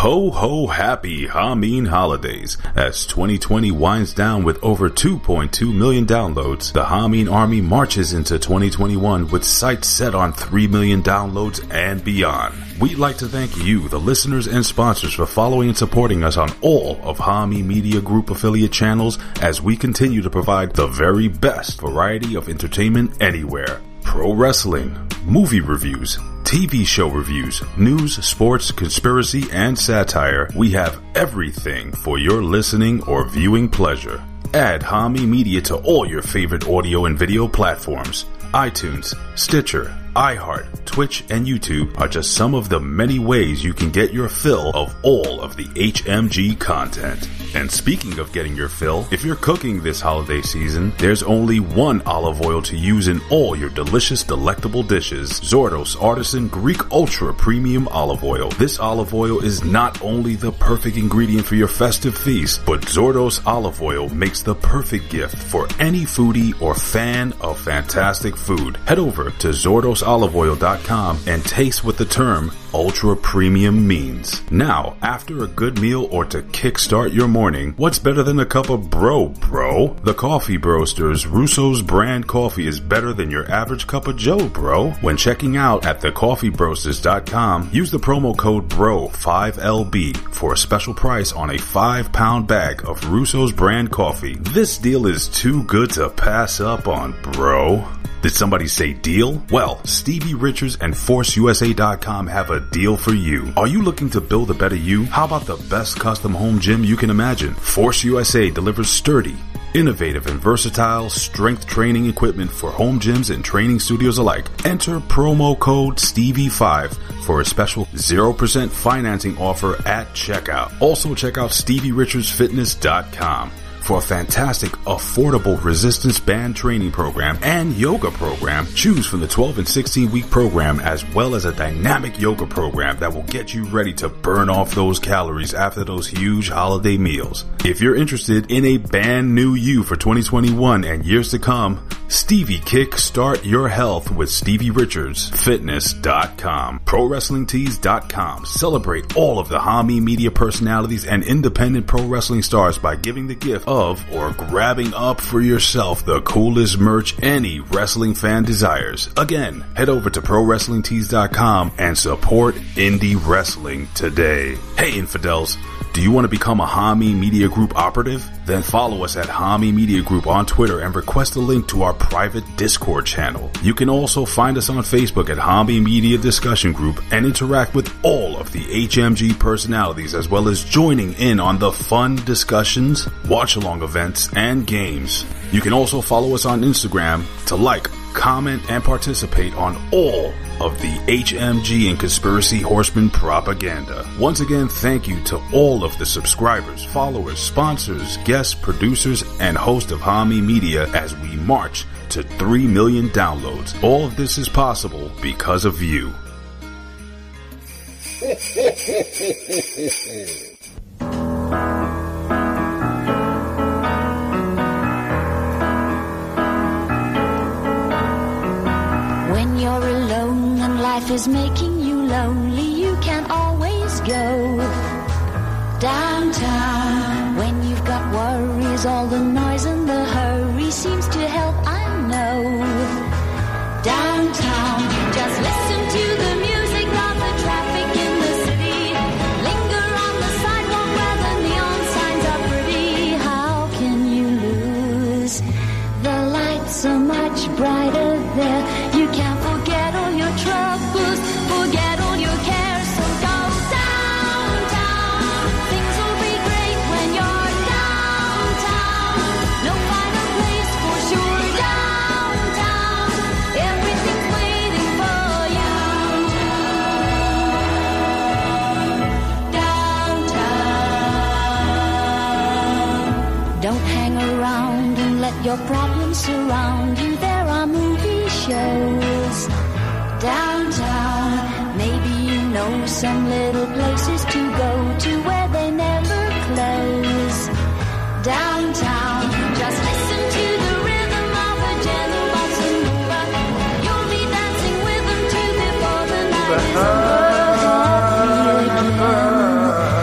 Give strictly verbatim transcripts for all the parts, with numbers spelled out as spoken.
Ho ho happy Hameen holidays. As twenty twenty winds down with over two point two million downloads, the Hameen Army marches into twenty twenty-one with sights set on three million downloads and beyond. We'd like to thank you, the listeners and sponsors, for following and supporting us on all of Hameen Media Group affiliate channels as we continue to provide the very best variety of entertainment anywhere. Pro wrestling, movie reviews, T V show reviews, news, sports, conspiracy, and satire. We have everything for your listening or viewing pleasure. Add Hameen Media to all your favorite audio and video platforms. iTunes, Stitcher, iHeart, Twitch, and YouTube are just some of the many ways you can get your fill of all of the H M G content. And speaking of getting your fill, if you're cooking this holiday season, there's only one olive oil to use in all your delicious, delectable dishes. Zordos Artisan Greek Ultra Premium Olive Oil. This olive oil is not only the perfect ingredient for your festive feast, but Zordos Olive Oil makes the perfect gift for any foodie or fan of fantastic food. Head over to zordos olive oil dot com and taste what the term Ultra Premium means. Now, after a good meal or to kickstart your morning, what's better than a cup of bro, bro? The Coffee Broasters Russo's brand coffee is better than your average cup of joe, bro. When checking out at the coffee broasters dot com, use the promo code BRO five L B for a special price on a five pound bag of Russo's brand coffee. This deal is too good to pass up on, bro. Did somebody say deal? Well, Stevie Richards and Force U S A dot com have a deal for you. Are you looking to build a better you? How about the best custom home gym you can imagine? Force U S A delivers sturdy, innovative, and versatile strength training equipment for home gyms and training studios alike. Enter promo code Stevie five for a special zero percent financing offer at checkout. Also check out Stevie Richards Fitness dot com for a fantastic, affordable resistance band training program and yoga program. Choose from the twelve and sixteen week program as well as a dynamic yoga program that will get you ready to burn off those calories after those huge holiday meals. If you're interested in a band new you for twenty twenty-one and years to come, Stevie Kickstart your health with Stevie Richards Fitness dot com. Pro Wrestling Tees dot com. Celebrate all of the Hameen Media personalities and independent pro wrestling stars by giving the gift of or grabbing up for yourself the coolest merch any wrestling fan desires. Again, head over to Pro Wrestling Tees dot com and support indie wrestling today. Hey infidels, do you want to become a Hameen Media Group operative? Then follow us at Hameen Media Group on Twitter and request a link to our private Discord channel. You can also find us on Facebook at Hameen Media Discussion Group and interact with all of the H M G personalities as well as joining in on the fun discussions, watch-along events, and games. You can also follow us on Instagram to like, comment, and participate on all of the H M G and Conspiracy Horseman propaganda. Once again, thank you to all of the subscribers, followers, sponsors, guests, producers, and hosts of Hameen Media as we march to three million downloads. All of this is possible because of you. When you're alone and life is making you lonely, you can always go downtown. When you've got worries, all the noise and the hurry seems to help, I know. Downtown, just listen to the music of the traffic in the city. Linger on the sidewalk where the neon signs are pretty. How can you lose? The lights are much brighter there. You can't forget all your troubles, forget all your cares, so go downtown. Things will be great when you're downtown. No finer place for sure, downtown. Everything's waiting for you. Downtown. Don't hang around and let your problems surround you. There are movie shows downtown. Maybe you know some little places to go to where they never close. Downtown, just listen to the rhythm of a gentle bossa nova. You'll be dancing with them too before the night is over.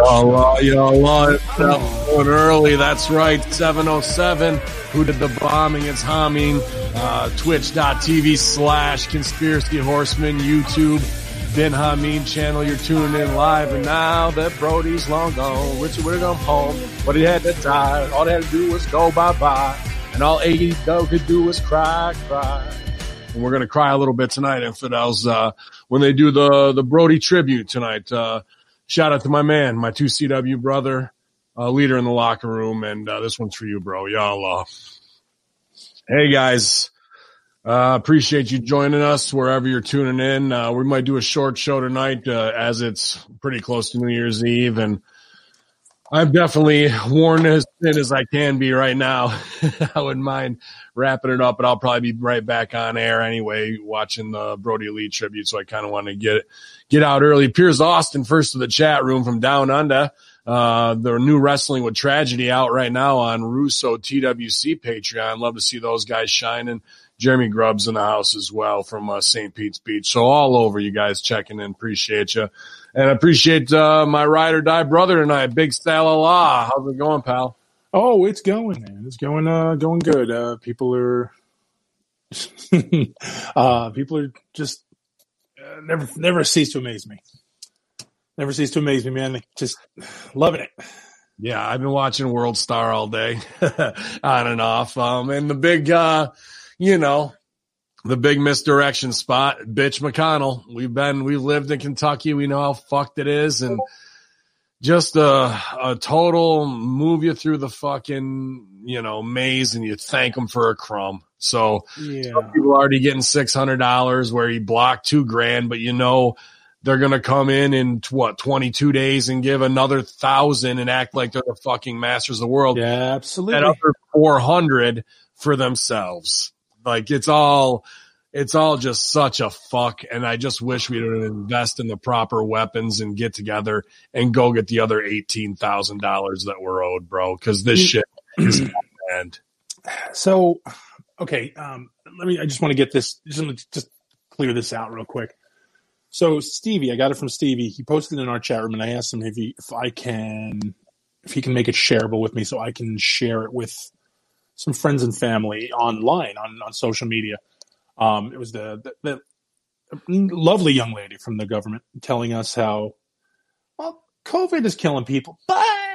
Y'all, y'all, going early. That's right. seven oh seven. Who did the bombing? It's Hameen. Uh, Twitch.tv slash Conspiracy Horseman. YouTube. Ben Hameen channel. You're tuning in live. And now that Brody's long gone, Richard would have gone home, but he had to die. All they had to do was go bye-bye. And all A E W could do was cry, cry. And we're going to cry a little bit tonight, Infidels, uh, when they do the, the Brody tribute tonight. Uh, shout out to my man, my two C W brother, uh, leader in the locker room. And, uh, this one's for you, bro. Y'all, uh, hey guys, uh, appreciate you joining us wherever you're tuning in. Uh, we might do a short show tonight, uh, as it's pretty close to New Year's Eve. And I'm definitely worn as thin as I can be right now. I wouldn't mind wrapping it up, but I'll probably be right back on air anyway, watching the Brody Lee tribute. So I kind of want to get get out early. Piers Austin, first to the chat room from Down Under. Uh, the new Wrestling with Tragedy out right now on Russo T W C Patreon. Love to see those guys shining. Jeremy Grubbs in the house as well from uh, Saint Pete's Beach. So all over you guys checking in. Appreciate you. And I appreciate uh, my ride or die brother tonight, Big Stalala. How's it going, pal? Oh, it's going, man. It's going, uh, going good. Uh, people are, uh, people are just uh, never, never cease to amaze me. Never cease to amaze me, man. Just loving it. Yeah, I've been watching World Star all day, on and off. Um, and the big, uh, you know, the big misdirection spot, Bitch McConnell. We've been, we've lived in Kentucky. We know how fucked it is. And just a, a total move you through the fucking, you know, maze and you thank them for a crumb. So yeah. Some people are already getting six hundred dollars where he blocked two grand, but you know, they're going to come in in what, twenty-two days and give another thousand and act like they're the fucking masters of the world. Yeah, absolutely. And other four hundred for themselves. Like it's all, it's all just such a fuck. And I just wish we would invest in the proper weapons and get together and go get the other eighteen thousand dollars that we're owed, bro. Cause this shit is not end. So, okay. Um, let me, I just want to get this, just, just clear this out real quick. So Stevie, I got it from Stevie. He posted in our chat room and I asked him if he, if I can, if he can make it shareable with me so I can share it with some friends and family online on, on social media. Um, it was the, the, the lovely young lady from the government telling us how, well, COVID is killing people, but,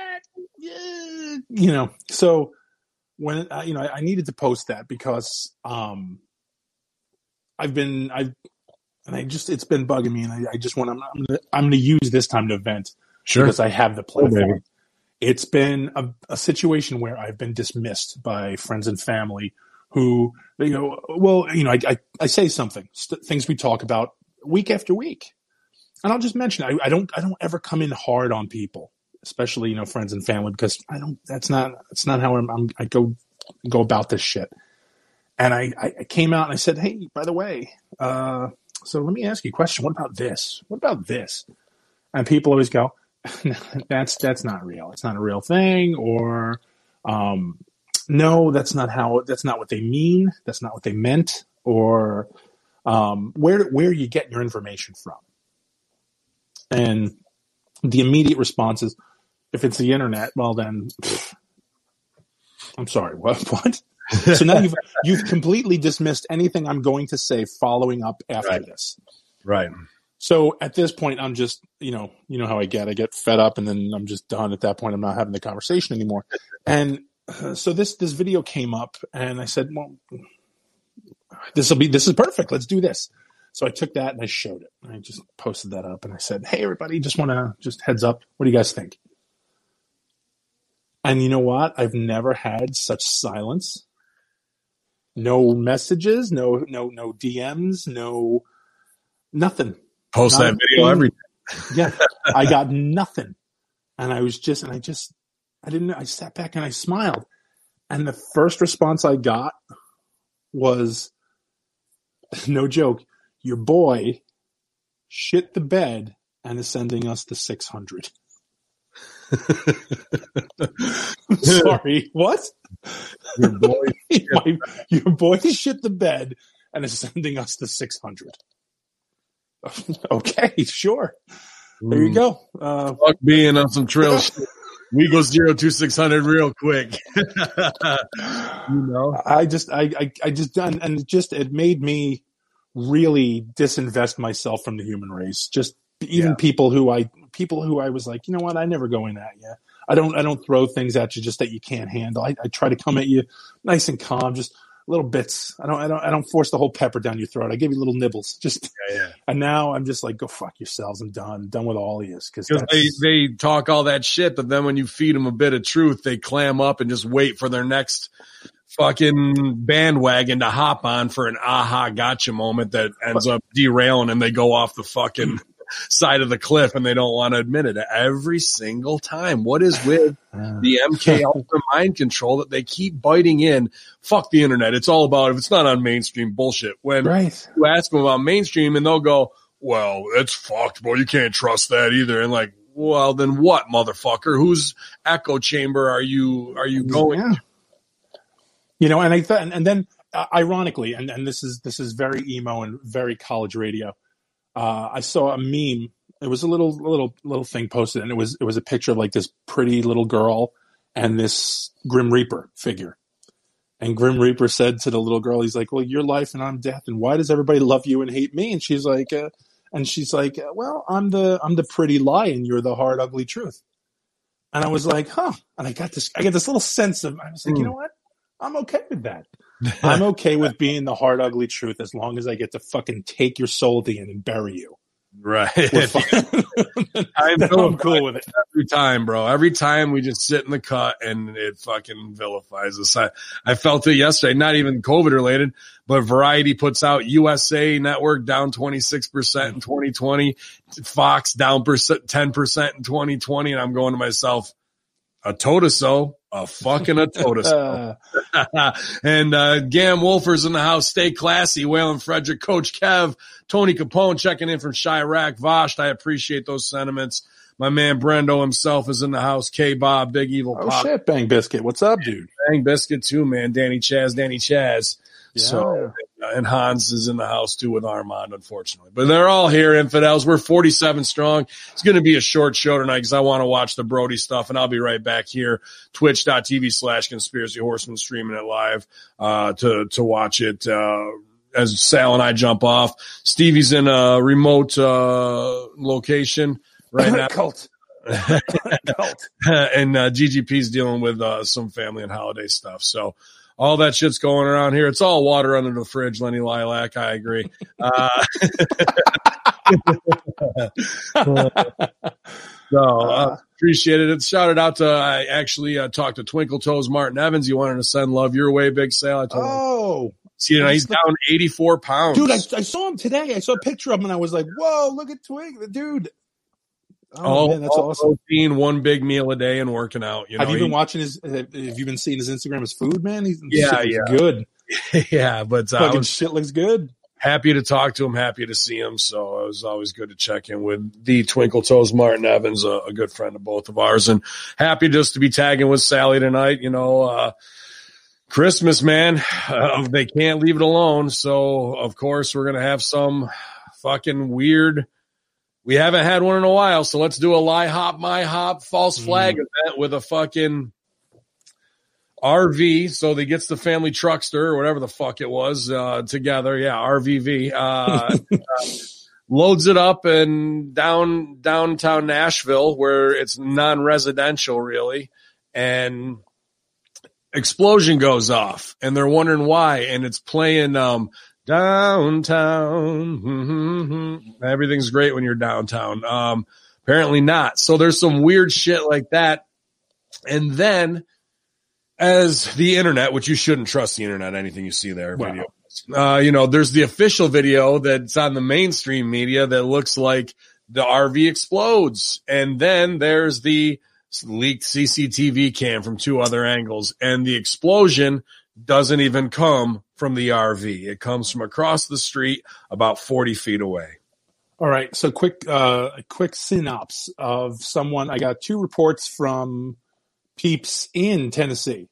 uh, you know, so when, uh, you know, I, I needed to post that because, um, I've been, I've, and I just, it's been bugging me and I, I just want, I'm, I'm gonna, I'm gonna use this time to vent Sure. because I have the platform. Oh, it's been a, a situation where I've been dismissed by friends and family who they go, well, you know, I, I, I say something, st- things we talk about week after week. And I'll just mention, I, I don't, I don't ever come in hard on people, especially, you know, friends and family, because I don't, that's not, that's not how I'm, I'm I go, go about this shit. And I, I came out and I said, hey, by the way, uh, so let me ask you a question. What about this? What about this? And people always go, that's, that's not real. It's not a real thing. Or, um, no, that's not how, that's not what they mean. That's not what they meant. Or, um, where, where are you getting your information from? And the immediate response is, if it's the internet, well then, pff, I'm sorry, what, what? So now you've, you've completely dismissed anything I'm going to say following up after right. this. Right. So at this point, I'm just, you know, you know how I get, I get fed up and then I'm just done at that point. I'm not having the conversation anymore. And uh, so this, this video came up and I said, well, this will be, this is perfect. Let's do this. So I took that and I showed it. I just posted that up and I said, hey, everybody, just want to just heads up. What do you guys think? And you know what? I've never had such silence. No messages, no, no, no D Ms, no, nothing. Post Not that video every day. Yeah. I got nothing. And I was just, and I just, I didn't, I sat back and I smiled. And the first response I got was, no joke, your boy shit the bed and is sending us the six hundred. Sorry, what? Your boy, My, your boy shit the bed and is sending us the six hundred. Okay, sure. there you go. Uh, Fuck being on some trail shit. We go zero two six hundred real quick. You know, I just, I, I, I just done, and it just, it made me really disinvest myself from the human race. Just even Yeah. people who I, people who I was like, you know what, I never go in at you. I don't, I don't throw things at you just that you can't handle. I, I try to come at you nice and calm, just little bits. I don't, I don't, I don't force the whole pepper down your throat. I give you little nibbles. Just, yeah, yeah. and now I'm just like, go fuck yourselves. I'm done, done with all of you. Cause Because they, they talk all that shit, but then when you feed them a bit of truth, they clam up and just wait for their next fucking bandwagon to hop on for an aha gotcha moment that ends up derailing and they go off the fucking side of the cliff and they don't want to admit it every single time. What is with the M K Ultra mind control that they keep biting in? Fuck the internet. It's all about, if it's not on mainstream, bullshit. When right. you ask them about mainstream and they'll go, well, it's fucked, boy. You can't trust that either. And like, well, then what, motherfucker? Whose echo chamber are you, are you going Yeah. to? You know, and I thought, and, and then uh, ironically, and, and this is, this is very emo and very college radio. Uh, I saw a meme. It was a little, little, little thing posted, and it was, it was a picture of like this pretty little girl and this Grim Reaper figure. And Grim Reaper said to the little girl, he's like, well, you're life and I'm death. And why does everybody love you and hate me? And she's like, uh, and she's like, well, I'm the, I'm the pretty lie and you're the hard, ugly truth. And I was like, huh. And I got this, I got this little sense of, I was like, Mm. you know what? I'm okay with that. I'm okay with being the hard, ugly truth as long as I get to fucking take your soul at the end and bury you. Right. We're fine. I'm, Then I'm cool with it. Every time, bro. Every time we just sit in the cut and it fucking vilifies us. I, I felt it yesterday, not even COVID related, but Variety puts out U S A Network down twenty-six percent in twenty twenty, Fox down percent, ten percent in twenty twenty. And I'm going to myself, a totaso, a fucking a totaso. Uh, And uh Gam Wolfer's in the house. Stay classy. Waylon Frederick, Coach Kev, Tony Capone checking in from Chirac. Vosht, I appreciate those sentiments. My man Brendo himself is in the house. K-Bob, Big Evil oh Pop. shit, Bang Biscuit. What's up, dude? Bang Biscuit too, man. Danny Chaz, Danny Chaz. Yeah. So, and Hans is in the house too with Armand, unfortunately. But they're all here, infidels. We're forty-seven strong. It's going to be a short show tonight because I want to watch the Brody stuff, and I'll be right back here, twitch.tv slash conspiracy horseman, streaming it live, uh, to, to watch it, uh, as Sal and I jump off. Stevie's in a remote, uh, location right now. Cult. Cult. And, uh, G G P's dealing with, uh, some family and holiday stuff. So, all that shit's going around here. It's all water under the fridge, Lenny Lilac. I agree. Uh, so uh, appreciate it. Shout it out to, I actually uh, talked to Twinkle Toes Martin Evans. You wanted to send love your way, Big Sale. I told him. Oh, See, you know, he's down eighty-four pounds. dude, I, I saw him today. I saw a picture of him and I was like, whoa, look at Twig, the dude. Oh, all, man, that's all awesome. protein, one big meal a day and working out. You know, Have you been he- watching his, have you been seeing his Instagram, his food, man? He's, Yeah, shit yeah. looks good. yeah, but uh, I Fucking was shit looks good. happy to talk to him, happy to see him. So it was always good to check in with the Twinkle Toes Martin Evans, a, a good friend of both of ours, and happy just to be tagging with Sally tonight. You know, uh, Christmas, man, uh, they can't leave it alone. So of course we're going to have some fucking weird, we haven't had one in a while. So let's do a lie hop, my hop false flag Mm. event with a fucking R V, so they gets the family truckster or whatever the fuck it was, uh, together. Yeah. R V V, uh, uh, loads it up and down downtown Nashville where it's non-residential really. And explosion goes off and they're wondering why. And it's playing, um, downtown. Mm-hmm. Everything's great when you're downtown. Um, apparently not. So there's some weird shit like that. And then, as the internet, which you shouldn't trust the internet, anything you see there, Wow. video. Uh, you know, there's the official video that's on the mainstream media that looks like the R V explodes. And then there's the leaked C C T V cam from two other angles. And the explosion doesn't even come from the R V. It comes from across the street about forty feet away. All right. So quick, uh, a quick synopsis of someone. I got two reports from peeps in Tennessee.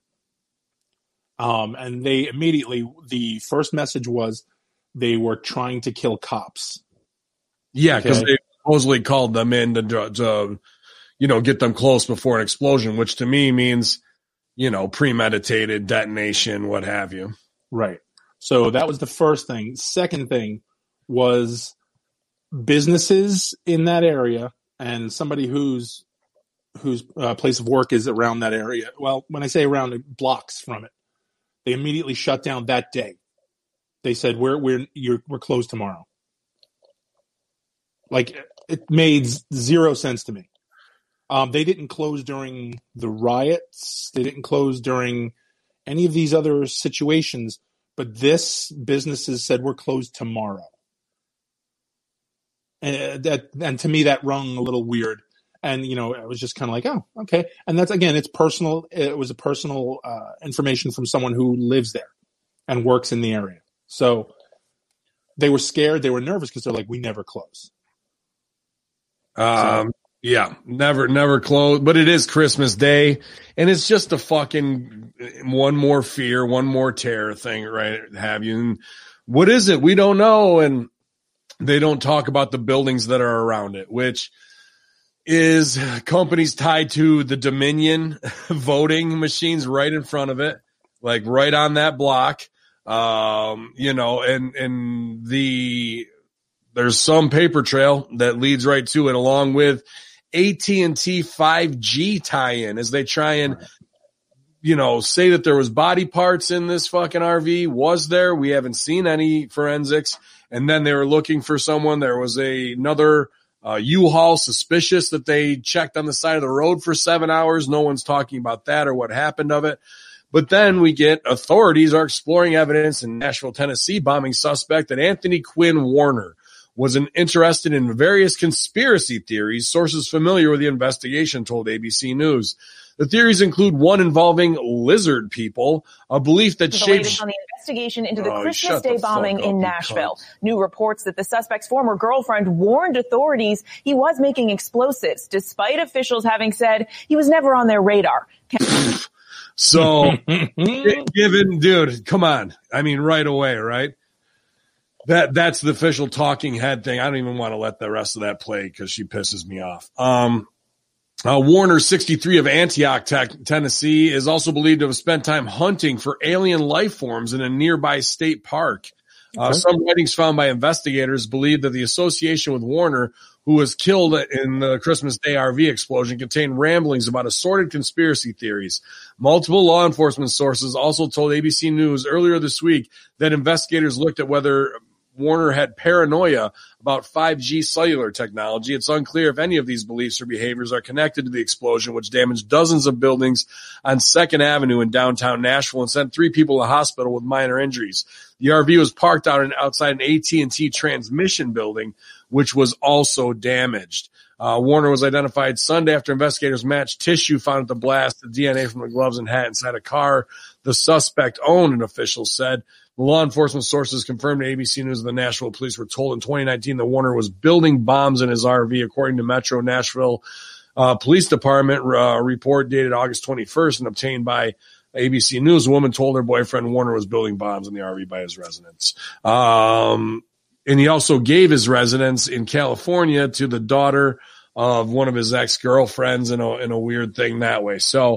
Um, and they immediately, the first message was they were trying to kill cops. Yeah, because Okay. supposedly called them in to, to, you know, get them close before an explosion, which to me means, you know, premeditated detonation, what have you. Right. So that was the first thing. Second thing was businesses in that area and somebody whose whose uh, place of work is around that area. Well, when I say around, blocks from it, they immediately shut down that day. They said we're we're you're, we're closed tomorrow. Like, it made zero sense to me. Um, they didn't close during the riots. They didn't close during any of these other situations. But this businesses said we're closed tomorrow. And that, and to me, that rung a little weird. And, you know, I was just kind of like, oh, okay. And that's, again, it's personal. It was a personal uh, information from someone who lives there and works in the area. So they were scared. They were nervous because they're like, we never close. Um, yeah, never, never close. But it is Christmas Day, and it's just a fucking one more fear, one more terror thing, right? Have you? And what is it? We don't know. And they don't talk about the buildings that are around it, which is companies tied to the Dominion voting machines right in front of it, like right on that block. Um, you know, and, and the, there's some paper trail that leads right to it, along with A T and T five G tie-in, as they try and, you know, say that there was body parts in this fucking R V. Was there? We haven't seen any forensics. And then they were looking for someone. There was a, another uh, U-Haul suspicious that they checked on the side of the road for seven hours. No one's talking about that or what happened of it. But then we get authorities are exploring evidence in Nashville, Tennessee bombing suspect that Anthony Quinn Warner was an, interested in various conspiracy theories. Sources familiar with the investigation told A B C News. The theories include one involving lizard people, a belief that The shapes... latest on the investigation into the Oh, Christmas shut Day the fuck bombing up, in you Nashville. cunt. New reports that the suspect's former girlfriend warned authorities he was making explosives, despite officials having said he was never on their radar. So, given, dude, come on. I mean, right away, right? That That's the official talking head thing. I don't even want to let the rest of that play because she pisses me off. Um, uh, Warner, sixty-three, of Antioch, te- Tennessee, is also believed to have spent time hunting for alien life forms in a nearby state park. Uh, Okay. Some writings found by investigators believe that the association with Warner, who was killed in the Christmas Day R V explosion, contained ramblings about assorted conspiracy theories. Multiple law enforcement sources also told A B C News earlier this week that investigators looked at whether Warner had paranoia about five G cellular technology. It's unclear if any of these beliefs or behaviors are connected to the explosion, which damaged dozens of buildings on Second Avenue in downtown Nashville and sent three people to hospital with minor injuries. The R V was parked out in, outside an A T and T transmission building, which was also damaged. Uh, Warner was identified Sunday after investigators matched tissue found at the blast, the D N A from the gloves and hat inside a car the suspect owned, an official said. The law enforcement sources confirmed to A B C News that the Nashville police were told in twenty nineteen that Warner was building bombs in his R V, according to Metro Nashville uh, Police Department uh, report dated August twenty-first and obtained by A B C News. A woman told her boyfriend Warner was building bombs in the R V by his residence. Um, and he also gave his residence in California to the daughter of one of his ex-girlfriends in a, in a weird thing that way. So,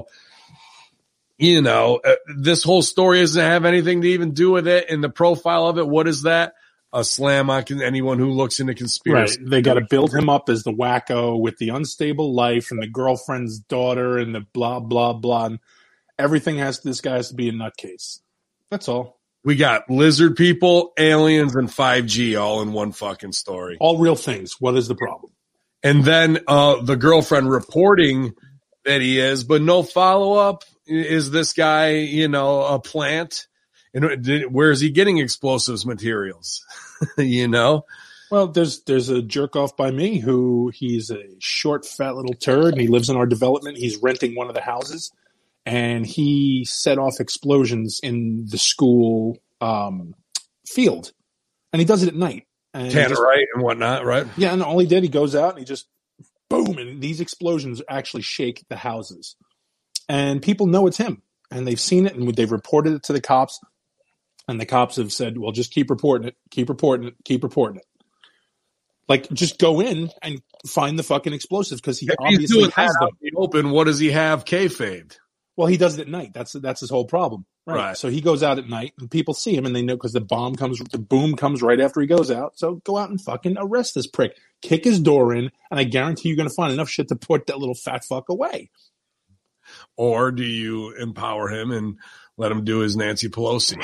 you know, uh, this whole story doesn't have anything to even do with it. And the profile of it, what is that? A slam on con- anyone who looks into conspiracy. Right. They got to build him up as the wacko with the unstable life and the girlfriend's daughter and the blah, blah, blah. And everything has, this guy has to be a nutcase. That's all. We got lizard people, aliens, and five G all in one fucking story. All real things. What is the problem? And then uh, the girlfriend reporting that he is, but no follow-up. Is this guy, you know, a plant? And did, where is he getting explosives materials? You know? Well, there's there's a jerk off by me who he's a short, fat little turd, and he lives in our development. He's renting one of the houses, and he set off explosions in the school um, field, and he does it at night. And Tannerite just, and whatnot, right? Yeah, and all he did, he goes out and he just boom, and these explosions actually shake the houses. And people know it's him, and they've seen it, and they've reported it to the cops, and the cops have said, well, just keep reporting it, keep reporting it, keep reporting it. Like, just go in and find the fucking explosives because he If he's obviously doing has that them. out in the open, what does he have kayfabed? Well, he does it at night. That's that's his whole problem. Right. Right. So he goes out at night and people see him and they know because the bomb comes, the boom comes right after he goes out. So go out and fucking arrest this prick. Kick his door in, and I guarantee you're going to find enough shit to put that little fat fuck away. Or do you empower him and let him do his Nancy Pelosi?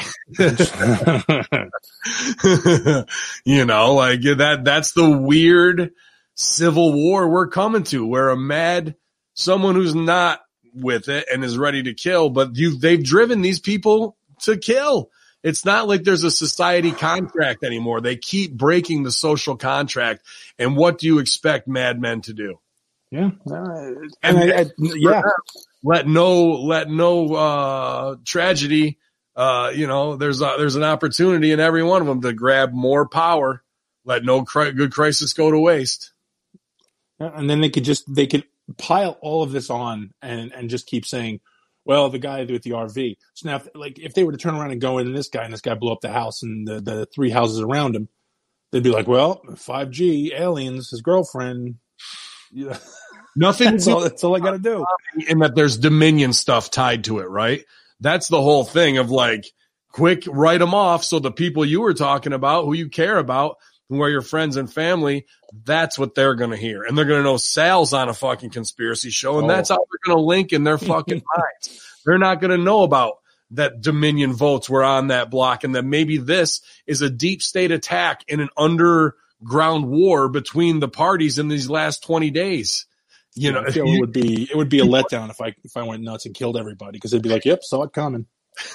You know, like that, that's the weird civil war we're coming to, where a mad, someone who's not with it and is ready to kill, but you, they've driven these people to kill. It's not like there's a society contract anymore. They keep breaking the social contract. And what do you expect madmen to do? Yeah. Uh, and I, I, yeah. Let no, let no, uh, tragedy, uh, you know, there's a, there's an opportunity in every one of them to grab more power. Let no cri- good crisis go to waste. And then they could just, they could pile all of this on and, and just keep saying, well, the guy with the R V. So now, if, like, if they were to turn around and go in and this guy and this guy blew up the house and the, the three houses around him, they'd be like, well, five G, aliens, his girlfriend. Yeah. Nothing. That's all, that's all I got to do. And that there's Dominion stuff tied to it, right? That's the whole thing of like, quick, write them off. So the people you were talking about, who you care about, who are your friends and family, that's what they're going to hear. And they're going to know Sal's on a fucking conspiracy show. And Oh. that's how they're going to link in their fucking minds. They're not going to know about that Dominion votes were on that block and that maybe this is a deep state attack in an underground war between the parties in these last twenty days. You know, I feel it would be it would be a letdown if I if I went nuts and killed everybody because they'd be like, "Yep, saw it coming."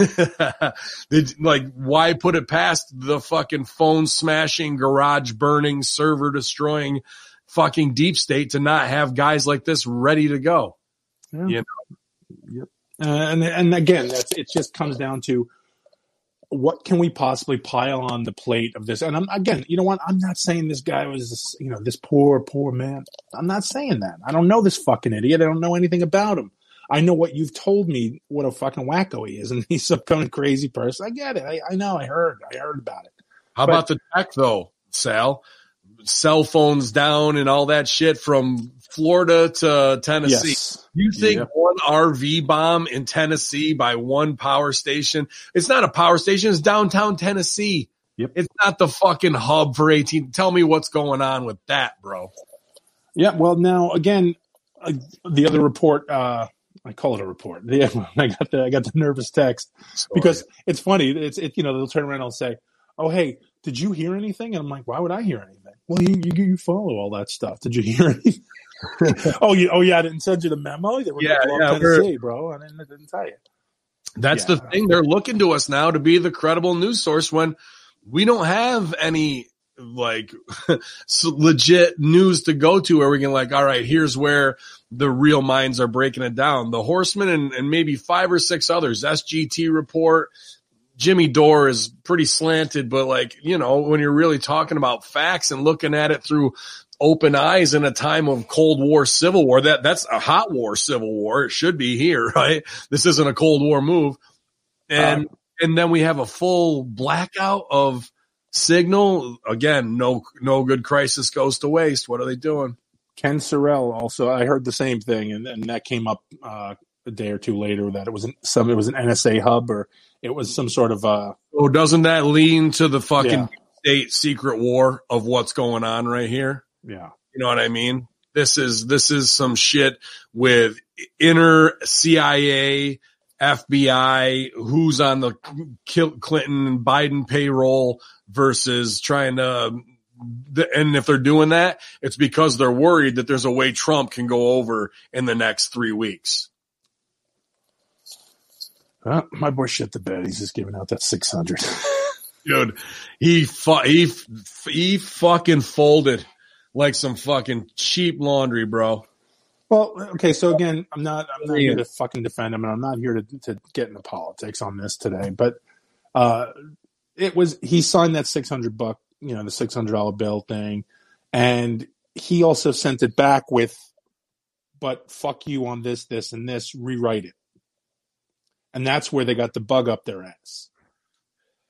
Like, why put it past the fucking phone smashing, garage burning, server destroying, fucking deep state to not have guys like this ready to go? Yeah. You know? Yep. Uh, and and again, that's it. Just comes down to what can we possibly pile on the plate of this? And I'm again, you know what? I'm not saying this guy was, you know, this poor, poor man. I'm not saying that. I don't know this fucking idiot. I don't know anything about him. I know what you've told me, what a fucking wacko he is, and he's some kind of crazy person. I get it. I, I know. I heard. I heard about it. How But- about the tech though, Sal? Cell phones down and all that shit from Florida to Tennessee. Yes. You think Yep. one R V bomb in Tennessee by one power station? It's not a power station. It's downtown Tennessee. Yep. It's not the fucking hub for eighteen. Tell me what's going on with that, bro. Yeah. Well, now again, uh, the other report. Uh, I call it a report. The, I got the I got the nervous text because it's funny. It's it. You know, they'll turn around and they'll say, "Oh, hey, did you hear anything?" And I'm like, "Why would I hear anything?" Well, you you, you follow all that stuff. Did you hear anything? oh, you, oh yeah, I didn't send you the memo. They were Yeah, going to yeah, Tennessee, bro. I didn't, I didn't tell you. That's Yeah. the thing. They're looking to us now to be the credible news source when we don't have any like s- legit news to go to where we can like, all right, here's where the real minds are breaking it down. The Horseman and, and maybe five or six others, S G T report, Jimmy Dore is pretty slanted, but like, you know, when you're really talking about facts and looking at it through open eyes in a time of Cold War, Civil War, that that's a hot war, Civil War. It should be here, right? This isn't a Cold War move. And, Uh, and then we have a full blackout of signal. Again, no, no good crisis goes to waste. What are they doing? Ken Sorrell also. I heard the same thing, and, and that came up uh, a day or two later that it was an, some it was an N S A hub or it was some sort of uh, Oh, doesn't that lean to the fucking Yeah. state secret war of what's going on right here? yeah. You know what I mean? This is, this is some shit with inner C I A, F B I, who's on the Clinton and Biden payroll versus trying to, and if they're doing that, it's because they're worried that there's a way Trump can go over in the next three weeks. Uh, my boy shit the bed. He's just giving out that six hundred. Dude, he, fu- he, he fucking folded like some fucking cheap laundry, bro. Well, okay, so again, I'm not I'm not here to fucking defend him, and I'm not here to to get into politics on this today. But uh, it was he signed that six hundred buck, you know, the six hundred dollar bill thing, and he also sent it back with, "But fuck you on this, this, and this. Rewrite it." And that's where they got the bug up their ass.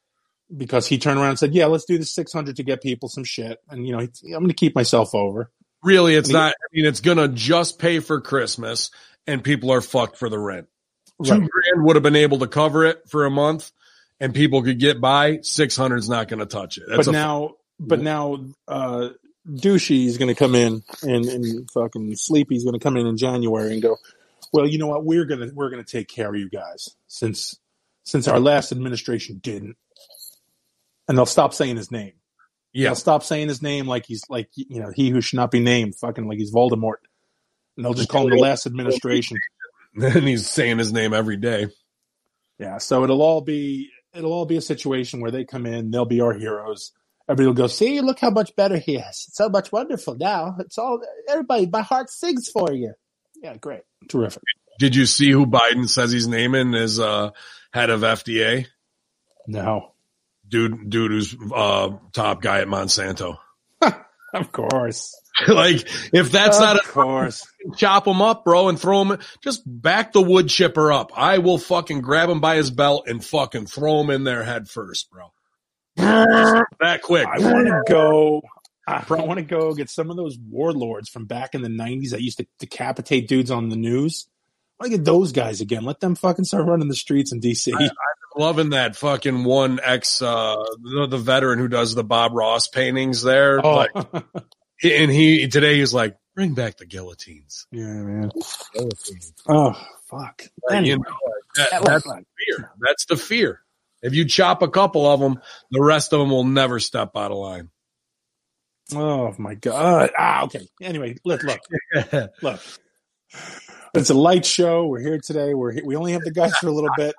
because he turned around and said, yeah, let's do the six hundred to get people some shit. And, you know, he, I'm going to keep myself over. Really, it's he, not. I mean, it's going to just pay for Christmas, and people are fucked for the rent. Two right. grand would have been able to cover it for a month, and people could get by. Six hundred is not going to touch it. That's but a, now, but now, uh, Douchey is going to come in, and, and fucking Sleepy's going to come in in January and go, well, you know what? We're going to we're going to take care of you guys since since our last administration didn't, and they'll stop saying his name. Yeah, they'll stop saying his name like he's like you know he who should not be named, fucking like he's Voldemort, and they'll just call him the last administration. And he's saying his name every day. Yeah, so it'll all be it'll all be a situation where they come in, they'll be our heroes. Everybody will go, see, look how much better he is. It's so much wonderful now. It's all everybody. My heart sings for you. Yeah, great, terrific. Did you see who Biden says he's naming as uh, head of F D A? No. Dude, dude who's uh, top guy at Monsanto. Of course. Like, if that's of not a course, chop him up, bro, and throw him. Just back the wood chipper up. I will fucking grab him by his belt and fucking throw him in there head first, bro. That quick. I want to go. I want to go get some of those warlords from back in the nineties that used to decapitate dudes on the news. I want to get those guys again. Let them fucking start running the streets in D C. I, I'm loving that fucking one ex, uh, the, the veteran who does the Bob Ross paintings there. Oh. Like, and he today he's like, bring back the guillotines. Yeah, man. Guillotines. Oh, fuck. Like, Anyway. you know, that, that's the fear. That's the fear. If you chop a couple of them, the rest of them will never step out of line. Oh my God. Ah, okay. Anyway, look, look, look. It's a light show. We're here today. We're here. We only have the guys for a little bit.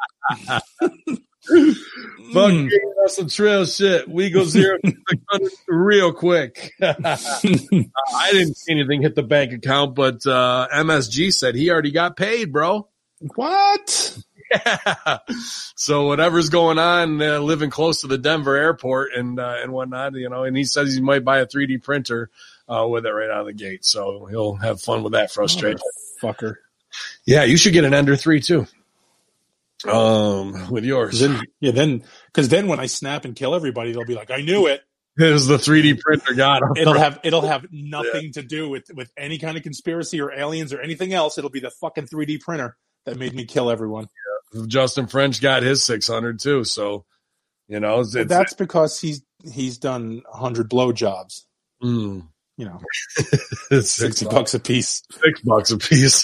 Fuck mm. That's some trail shit. We go zero to six hundred real quick. uh, I didn't see anything hit the bank account, but uh, M S G said he already got paid, bro. What? Yeah. So whatever's going on, uh, living close to the Denver airport and uh, and whatnot, you know, and he says he might buy a three D printer uh, with it right out of the gate. So he'll have fun with that frustration. Oh, fucker. Yeah, you should get an Ender three too. Um, with yours. Then, yeah, then, because then when I snap and kill everybody, they'll be like, I knew it. Because the three D printer got him. It'll have it'll have nothing yeah. to do with, with any kind of conspiracy or aliens or anything else. It'll be the fucking three D printer that made me kill everyone. Yeah. Justin French got his six hundred too, so you know it's, that's because he's he's done a hundred blowjobs. Mm. You know, it's sixty bucks. bucks a piece. Six bucks a piece,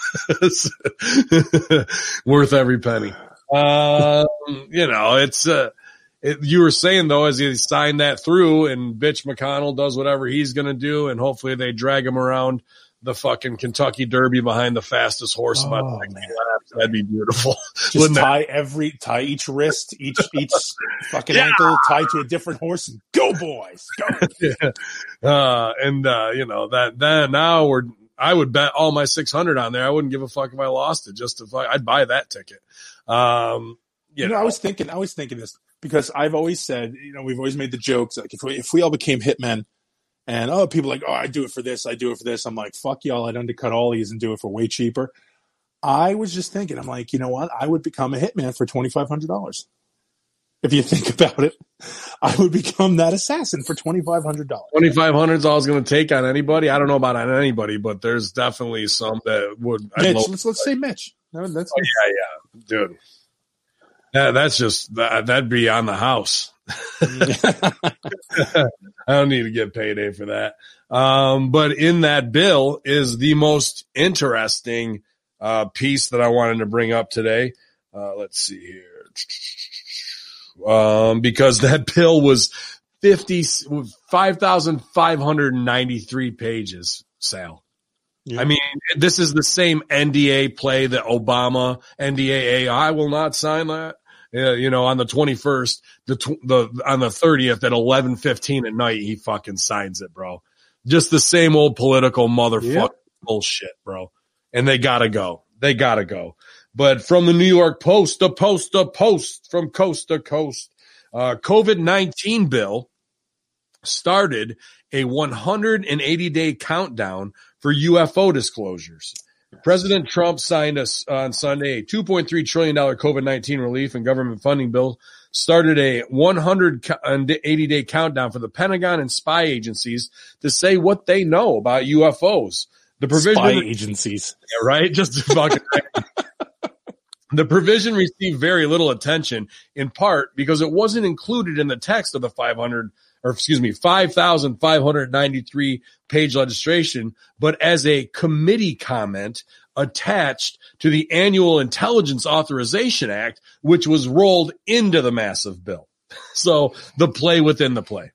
worth every penny. Um, you know, it's uh, it, you were saying though, as he signed that through, and Bitch McConnell does whatever he's going to do, and hopefully they drag him around the fucking Kentucky Derby behind the fastest horse. Oh, about man. That'd be beautiful. Just tie that- every, tie each wrist, each, each fucking yeah. ankle, tied to a different horse, and go boys, go. yeah. Uh, and, uh, you know, that, that now we're, I would bet all my six hundred on there. I wouldn't give a fuck if I lost it, just if I, I'd buy that ticket. Um, you, you know, know, I was thinking, I was thinking this because I've always said, you know, we've always made the jokes, like if we, if we all became hitmen, and oh, people are like, oh, I do it for this, I do it for this. I'm like, fuck y'all, I'd undercut all these and do it for way cheaper. I was just thinking, I'm like, you know what? I would become a hitman for twenty-five hundred dollars. If you think about it, I would become that assassin for twenty-five hundred dollars. twenty-five hundred is all I was going to take on anybody. I don't know about on anybody, but there's definitely some that would. Mitch, let's, let's say Mitch. No, that's oh, yeah, yeah, dude. Yeah, that's just, that, that'd be on the house. I don't need to get payday for that. Um, but in that bill is the most interesting uh, piece that I wanted to bring up today. Uh, let's see here. Um, because that bill was fifty, five thousand five hundred ninety-three pages, Sal. Yeah. I mean, this is the same N D A play that Obama, N D A A, I will not sign that. Uh, you know, on the twenty-first, the, tw- the, on the thirtieth at eleven fifteen at night, he fucking signs it, bro. Just the same old political motherfucker yeah. bullshit, bro. And they gotta go. They gotta go. But from the New York Post, to post to post, from coast to coast, uh, COVID nineteen bill started a one hundred eighty day countdown for U F O disclosures. President Trump signed us on Sunday a two point three trillion dollars COVID nineteen relief and government funding bill started a one hundred eighty day countdown for the Pentagon and spy agencies to say what they know about U F Os. The provision, Spy agencies. Yeah, right? Just fucking. The provision received very little attention, in part because it wasn't included in the text of the five hundred, or excuse me, five thousand five hundred ninety-three page legislation, but as a committee comment attached to the Annual Intelligence Authorization Act, which was rolled into the massive bill. So the play within the play.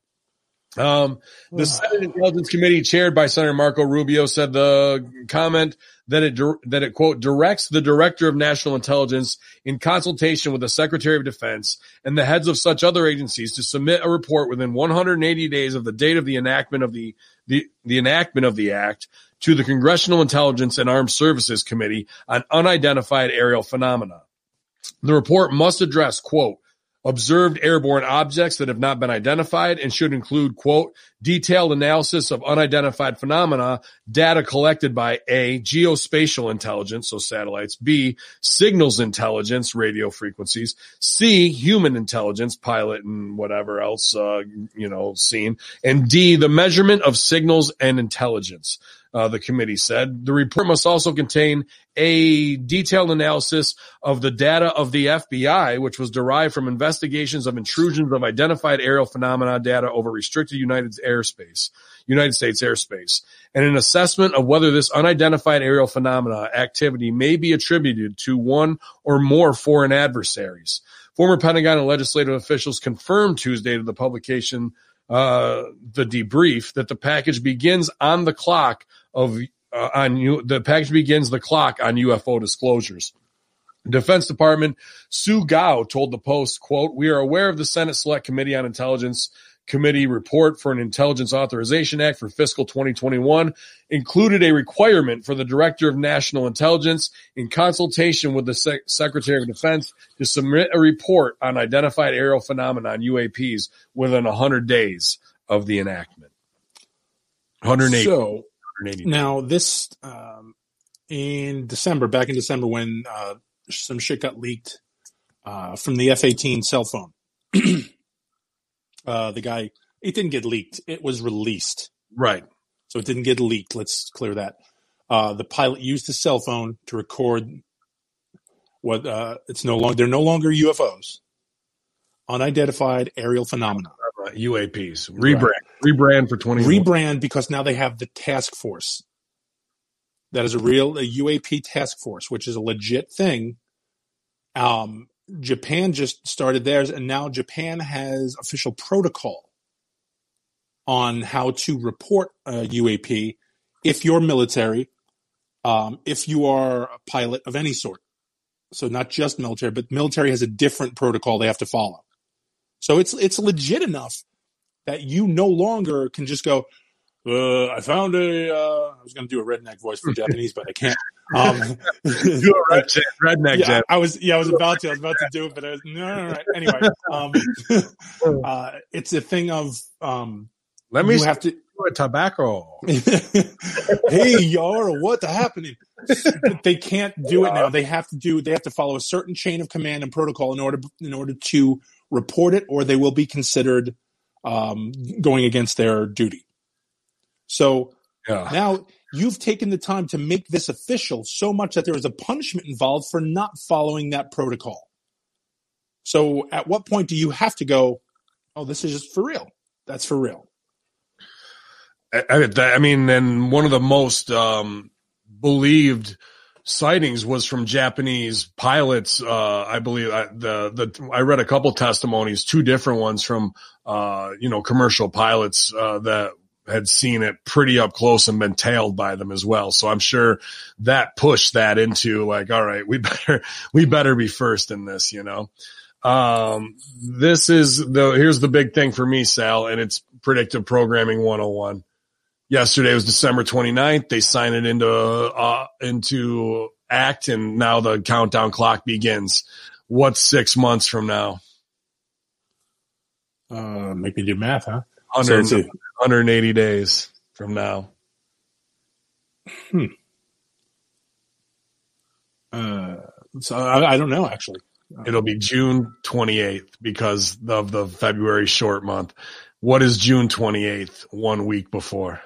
Um, the Senate Intelligence Committee, chaired by Senator Marco Rubio, said the comment that it that it quote directs the Director of National Intelligence in consultation with the Secretary of Defense and the heads of such other agencies to submit a report within one hundred eighty days of the date of the enactment of the the, the enactment of the act to the Congressional Intelligence and Armed Services Committee on unidentified aerial phenomena. The report must address, quote, observed airborne objects that have not been identified and should include, quote, detailed analysis of unidentified phenomena, data collected by A, geospatial intelligence, so satellites, B, signals intelligence, radio frequencies, C, human intelligence, pilot and whatever else, uh, you know, seen, and D, the measurement of signals and intelligence. Uh, the committee said the report must also contain a detailed analysis of the data of the F B I, which was derived from investigations of intrusions of identified aerial phenomena data over restricted United airspace, United States airspace, and an assessment of whether this unidentified aerial phenomena activity may be attributed to one or more foreign adversaries. Former Pentagon and legislative officials confirmed Tuesday to the publication Uh, the debrief that the package begins on the clock of uh, on you. The package begins the clock on U F O disclosures. Defense Department Sue Gao told the Post, quote, "We are aware of the Senate Select Committee on Intelligence Committee report for an Intelligence Authorization Act for fiscal twenty twenty-one included a requirement for the Director of National Intelligence in consultation with the Sec- Secretary of Defense to submit a report on identified aerial phenomena on U A Ps within one hundred days of the enactment." one hundred eighty. So one hundred eighty. now this, um, in December, back in December when uh, some shit got leaked uh, from the F eighteen cell phone. Uh, the guy, it didn't get leaked. It was released. Right. So it didn't get leaked. Let's clear that. Uh, the pilot used his cell phone to record what, uh, it's no longer, they're no longer U F Os. Unidentified aerial phenomena. Uh, U A Ps. Rebrand. Right. Rebrand for twenty. Rebrand because now they have the task force. That is a real, a U A P task force, which is a legit thing. Um, Japan just started theirs, and now Japan has official protocol on how to report a U A P if you're military, um, if you are a pilot of any sort. So not just military, but military has a different protocol they have to follow. So it's it's legit enough that you no longer can just go, uh, I found a, uh, I was going to do a redneck voice for Japanese, but I can't. Um, do a red, redneck, yeah, Jen. I was, yeah, I was about to, I was about to do it, but I was, no, no, no. Anyway, um, uh, it's a thing of, um, let me you have to, a tobacco. hey, y'all, what's happening? They can't do it now. They have to do, they have to follow a certain chain of command and protocol in order, in order to report it, or they will be considered, um, going against their duty. So yeah. Now you've taken the time to make this official so much that there is a punishment involved for not following that protocol. So at what point do you have to go, oh, this is just for real? That's for real. I, I mean, and one of the most um, believed sightings was from Japanese pilots. Uh, I believe I, the the I read a couple testimonies, two different ones from uh, you know commercial pilots uh, that had seen it pretty up close and been tailed by them as well. So I'm sure that pushed that into like, all right, we better, we better be first in this, you know? Um, this is the, here's the big thing for me, Sal, and it's predictive programming one oh one. Yesterday was December twenty-ninth. They signed it into, uh, into act, and now the countdown clock begins. What's six months from now? Uh, make me do math, huh? one hundred, so one hundred eighty days from now. Hmm. Uh, so I, I don't know, actually. It'll be June twenty-eighth because of the February short month. What is June twenty-eighth, one week before?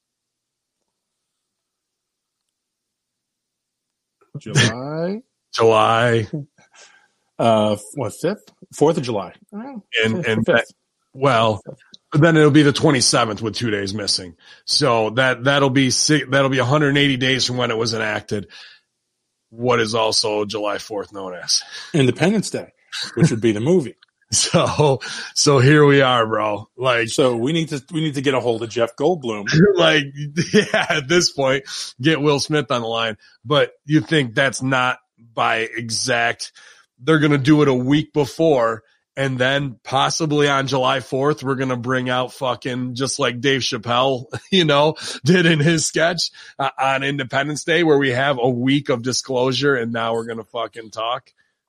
July. July. Uh, what, fifth? fourth of July. Oh, And, and fifth. that, well, then it'll be the twenty-seventh with two days missing. So that, that'll be six, that'll be one hundred eighty days from when it was enacted. What is also July fourth known as? Independence Day, which would be the movie. So, so here we are, bro. Like, So we need to we need to get a hold of Jeff Goldblum. like, yeah, at this point, get Will Smith on the line. But you think that's not by exact, they're going to do it a week before. And then possibly on July fourth, we're going to bring out fucking just like Dave Chappelle, you know, did in his sketch uh, on Independence Day, where we have a week of disclosure and now we're going to fucking talk.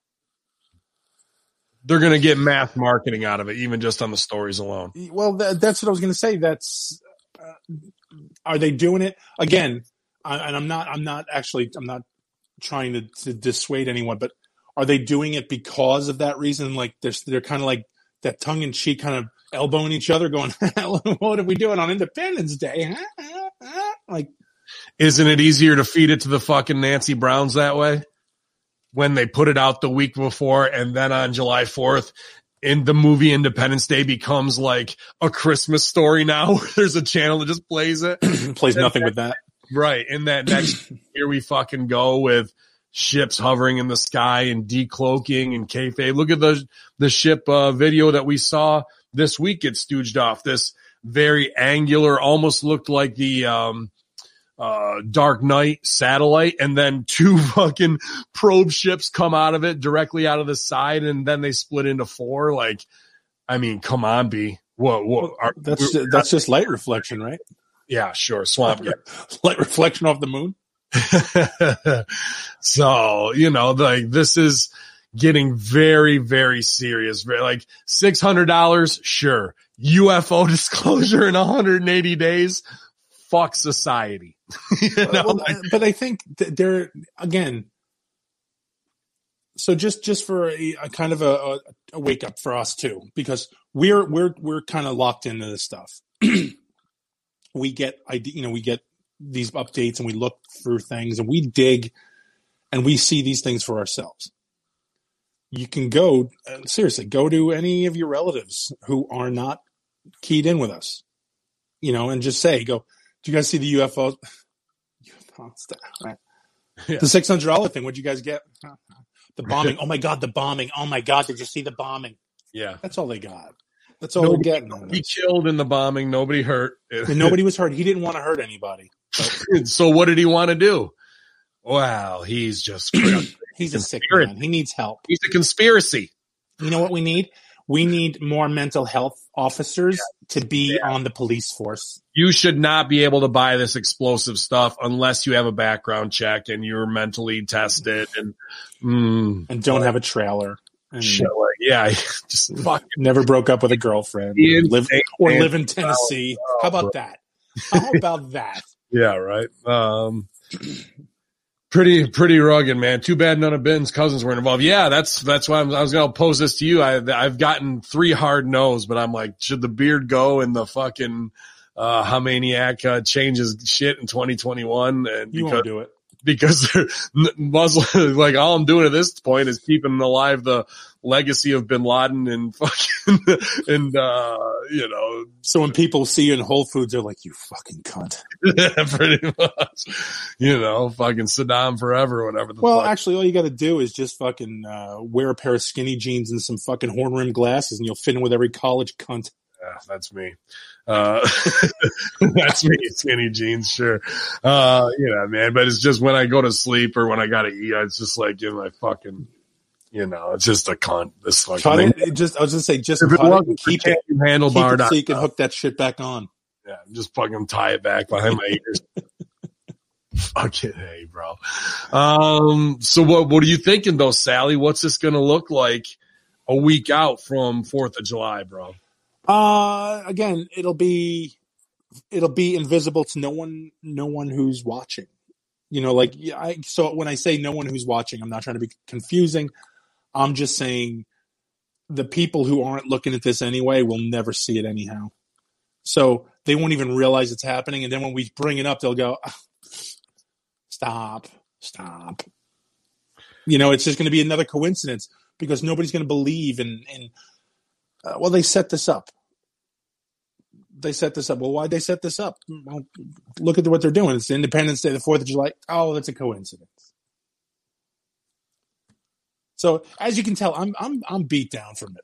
They're going to get mass marketing out of it, even just on the stories alone. Well, that, that's what I was going to say. That's uh, are they doing it again? I, and I'm not. I'm not actually. I'm not trying to, to dissuade anyone, but are they doing it because of that reason? Like they're they're kind of like that tongue in cheek, kind of elbowing each other, going, "What are we doing on Independence Day?" Like, isn't it easier to feed it to the fucking Nancy Browns that way? When they put it out the week before, and then on July fourth, in the movie Independence Day becomes like a Christmas story now. There's a channel that just plays it. plays nothing with that. Right. And that next year we fucking go with ships hovering in the sky and decloaking and kayfabe. Look at the, the ship uh, video that we saw this week get stooged off. This very angular, almost looked like the, um, uh, Dark Knight satellite, and then two fucking probe ships come out of it directly out of the side, and then they split into four. Like, I mean, come on, B. What, what, are, That's that's just light reflection, right? yeah, sure. Swamp. Yeah. Light reflection off the moon. So, you know, like this is getting very, very serious. Very, like six hundred dollars. Sure. U F O disclosure in one hundred eighty days. Fuck society. you know? Well, but I think th- there again. So just just for a, a kind of a, a, a wake up for us too, because we're we're we're kind of locked into this stuff. we get you know we get these updates and we look through things and we dig and we see these things for ourselves. You can go uh, seriously go to any of your relatives who are not keyed in with us, you know, and just say, go, do you guys see the U F Os? U F Os, right? Yeah. The six hundred dollars thing. What'd you guys get? The bombing. Oh my God, the bombing. Oh my God, did you see the bombing? Yeah. That's all they got. That's all nobody, we're getting. He killed in the bombing. Nobody hurt. And nobody was hurt. He didn't want to hurt anybody. But. So what did he want to do? Well, he's just he's a sick man. He needs help. He's a conspiracy. You know what we need? We need more mental health officers yeah. to be yeah. on the police force. You should not be able to buy this explosive stuff unless you have a background check and you're mentally tested and mm, and don't have a trailer. And shit, like, yeah, just fucking never broke up with a girlfriend or live, or live in Tennessee. Oh, How about bro. that? How about that? Yeah, right. Um, pretty, pretty rugged, man. Too bad none of Ben's cousins weren't involved. Yeah, that's that's why I'm, I was going to pose this to you. I, I've gotten three hard no's, but I'm like, should the beard go and the fucking uh, Hamaniac uh, changes shit in twenty twenty-one? And you because, won't do it. Because Muslim, like all I'm doing at this point is keeping alive the legacy of Bin Laden and fucking, and, uh, you know. So when people see you in Whole Foods, they're like, you fucking cunt. Yeah, pretty much. You know, fucking Saddam forever or whatever. The well, fuck. Actually, all you got to do is just fucking uh, wear a pair of skinny jeans and some fucking horn-rimmed glasses and you'll fit in with every college cunt. Yeah, that's me. Uh, that's me, skinny jeans, sure. Uh, you know, man, but it's just when I go to sleep or when I gotta eat, it's just like in my fucking, you know, it's just a cunt. This fucking cut thing. It, it just, I was gonna say, just if cut it it and keep it, handlebar keep it so you can hook that shit back on. Yeah, just fucking tie it back behind my ears. Fuck it, hey, bro. Um, so what, what are you thinking though, Sally? What's this gonna look like a week out from fourth of July, bro? Uh, again, it'll be, it'll be invisible to no one, no one who's watching, you know, like, I, so when I say no one who's watching, I'm not trying to be confusing. I'm just saying the people who aren't looking at this anyway will never see it anyhow. So they won't even realize it's happening. And then when we bring it up, they'll go, oh, stop, stop. You know, it's just going to be another coincidence because nobody's going to believe in, in uh, well, they set this up. They set this up. Well, why'd they set this up? Well, look at what they're doing. It's Independence Day, the fourth of July. Oh, that's a coincidence. So as you can tell, I'm I'm I'm beat down from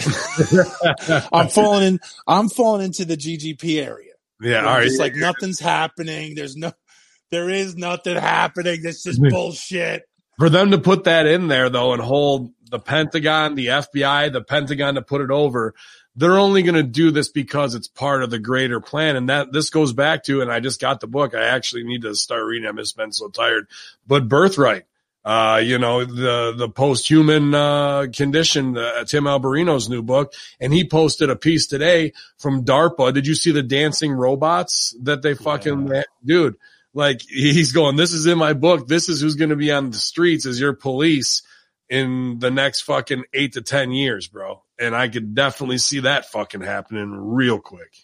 it. I'm falling in. I'm falling into the G G P area. Yeah, all right. It's like nothing's happening. There's no. There is nothing happening. This is bullshit. For them to put that in there though, and hold the Pentagon, the F B I, the Pentagon to put it over. They're only going to do this because it's part of the greater plan. And that this goes back to, and I just got the book. I actually need to start reading. I've just been so tired. But Birthright, uh, you know, the, the post-human, uh, condition, uh, Tim Alberino's new book. And he posted a piece today from DARPA. Did you see the dancing robots that they fucking, yeah. dude, like he's going, this is in my book. This is who's going to be on the streets as your police in the next fucking eight to ten years, bro. And I could definitely see that fucking happening real quick.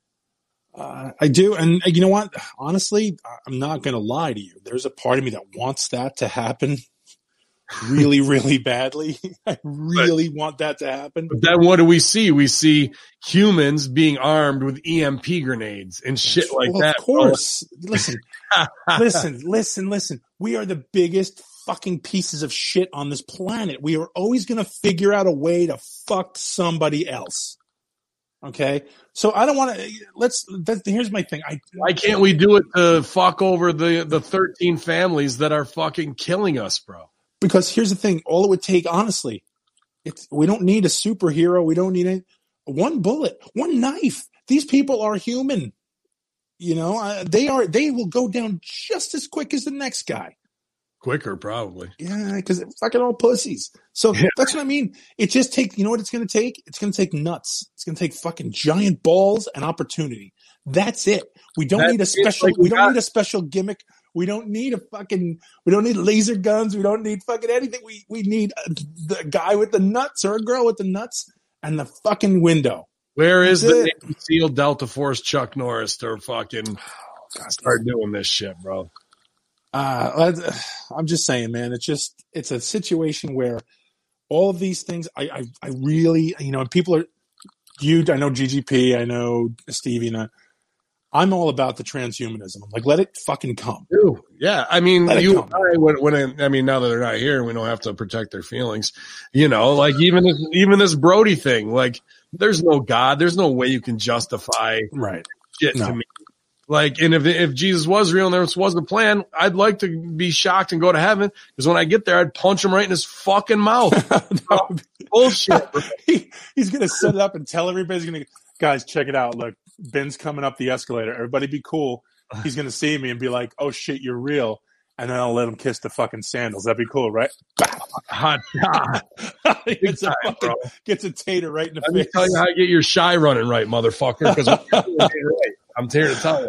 Uh, I do. And you know what? Honestly, I'm not going to lie to you. There's a part of me that wants that to happen really, really badly. I really but, want that to happen. But then what do we see? We see humans being armed with E M P grenades and shit like well, that. Of course. listen, listen, listen, listen. We are the biggest fucking pieces of shit on this planet. We are always going to figure out a way to fuck somebody else. Okay? So I don't want to, let's, that, here's my thing. I, Why can't we do it to fuck over the, the thirteen families that are fucking killing us, bro? Because here's the thing. All it would take, honestly, it's, we don't need a superhero. We don't need a, one bullet, one knife. These people are human. You know, uh, they are, they will go down just as quick as the next guy. Quicker, probably. Yeah, because they're fucking all pussies. So yeah. That's what I mean. It just takes, you know what it's going to take? It's going to take nuts. It's going to take fucking giant balls and opportunity. That's it. We don't That's need a special, like we, we don't got- need a special gimmick. We don't need a fucking, we don't need laser guns. We don't need fucking anything. We, we need a, the guy with the nuts or a girl with the nuts and the fucking window. Where is That's the it. Navy SEAL Delta Force Chuck Norris to fucking oh, start doing this shit, bro? Uh, I'm just saying, man, it's just, it's a situation where all of these things, I, I, I really, you know, people are, you, I know G G P, I know Stevie, and I, I'm all about the transhumanism. I'm like, let it fucking come. Ooh, yeah. I mean, let you, I, when, when I, I mean, now that they're not here and we don't have to protect their feelings, you know, like even this, even this Brody thing, like there's no God, there's no way you can justify right. shit no. to me. Like, and if if Jesus was real and there was the plan, I'd like to be shocked and go to heaven because when I get there, I'd punch him right in his fucking mouth. Oh, bullshit. he, he's going to set it up and tell everybody, he's going to, guys, check it out. Look, Ben's coming up the escalator. Everybody be cool. He's going to see me and be like, oh shit, you're real. And then I'll let him kiss the fucking sandals. That'd be cool, right? Hot gets, a fucking, gets a tater right in the Let face. Me tell you how to get your shy running right, motherfucker. Because I'm here to tell you.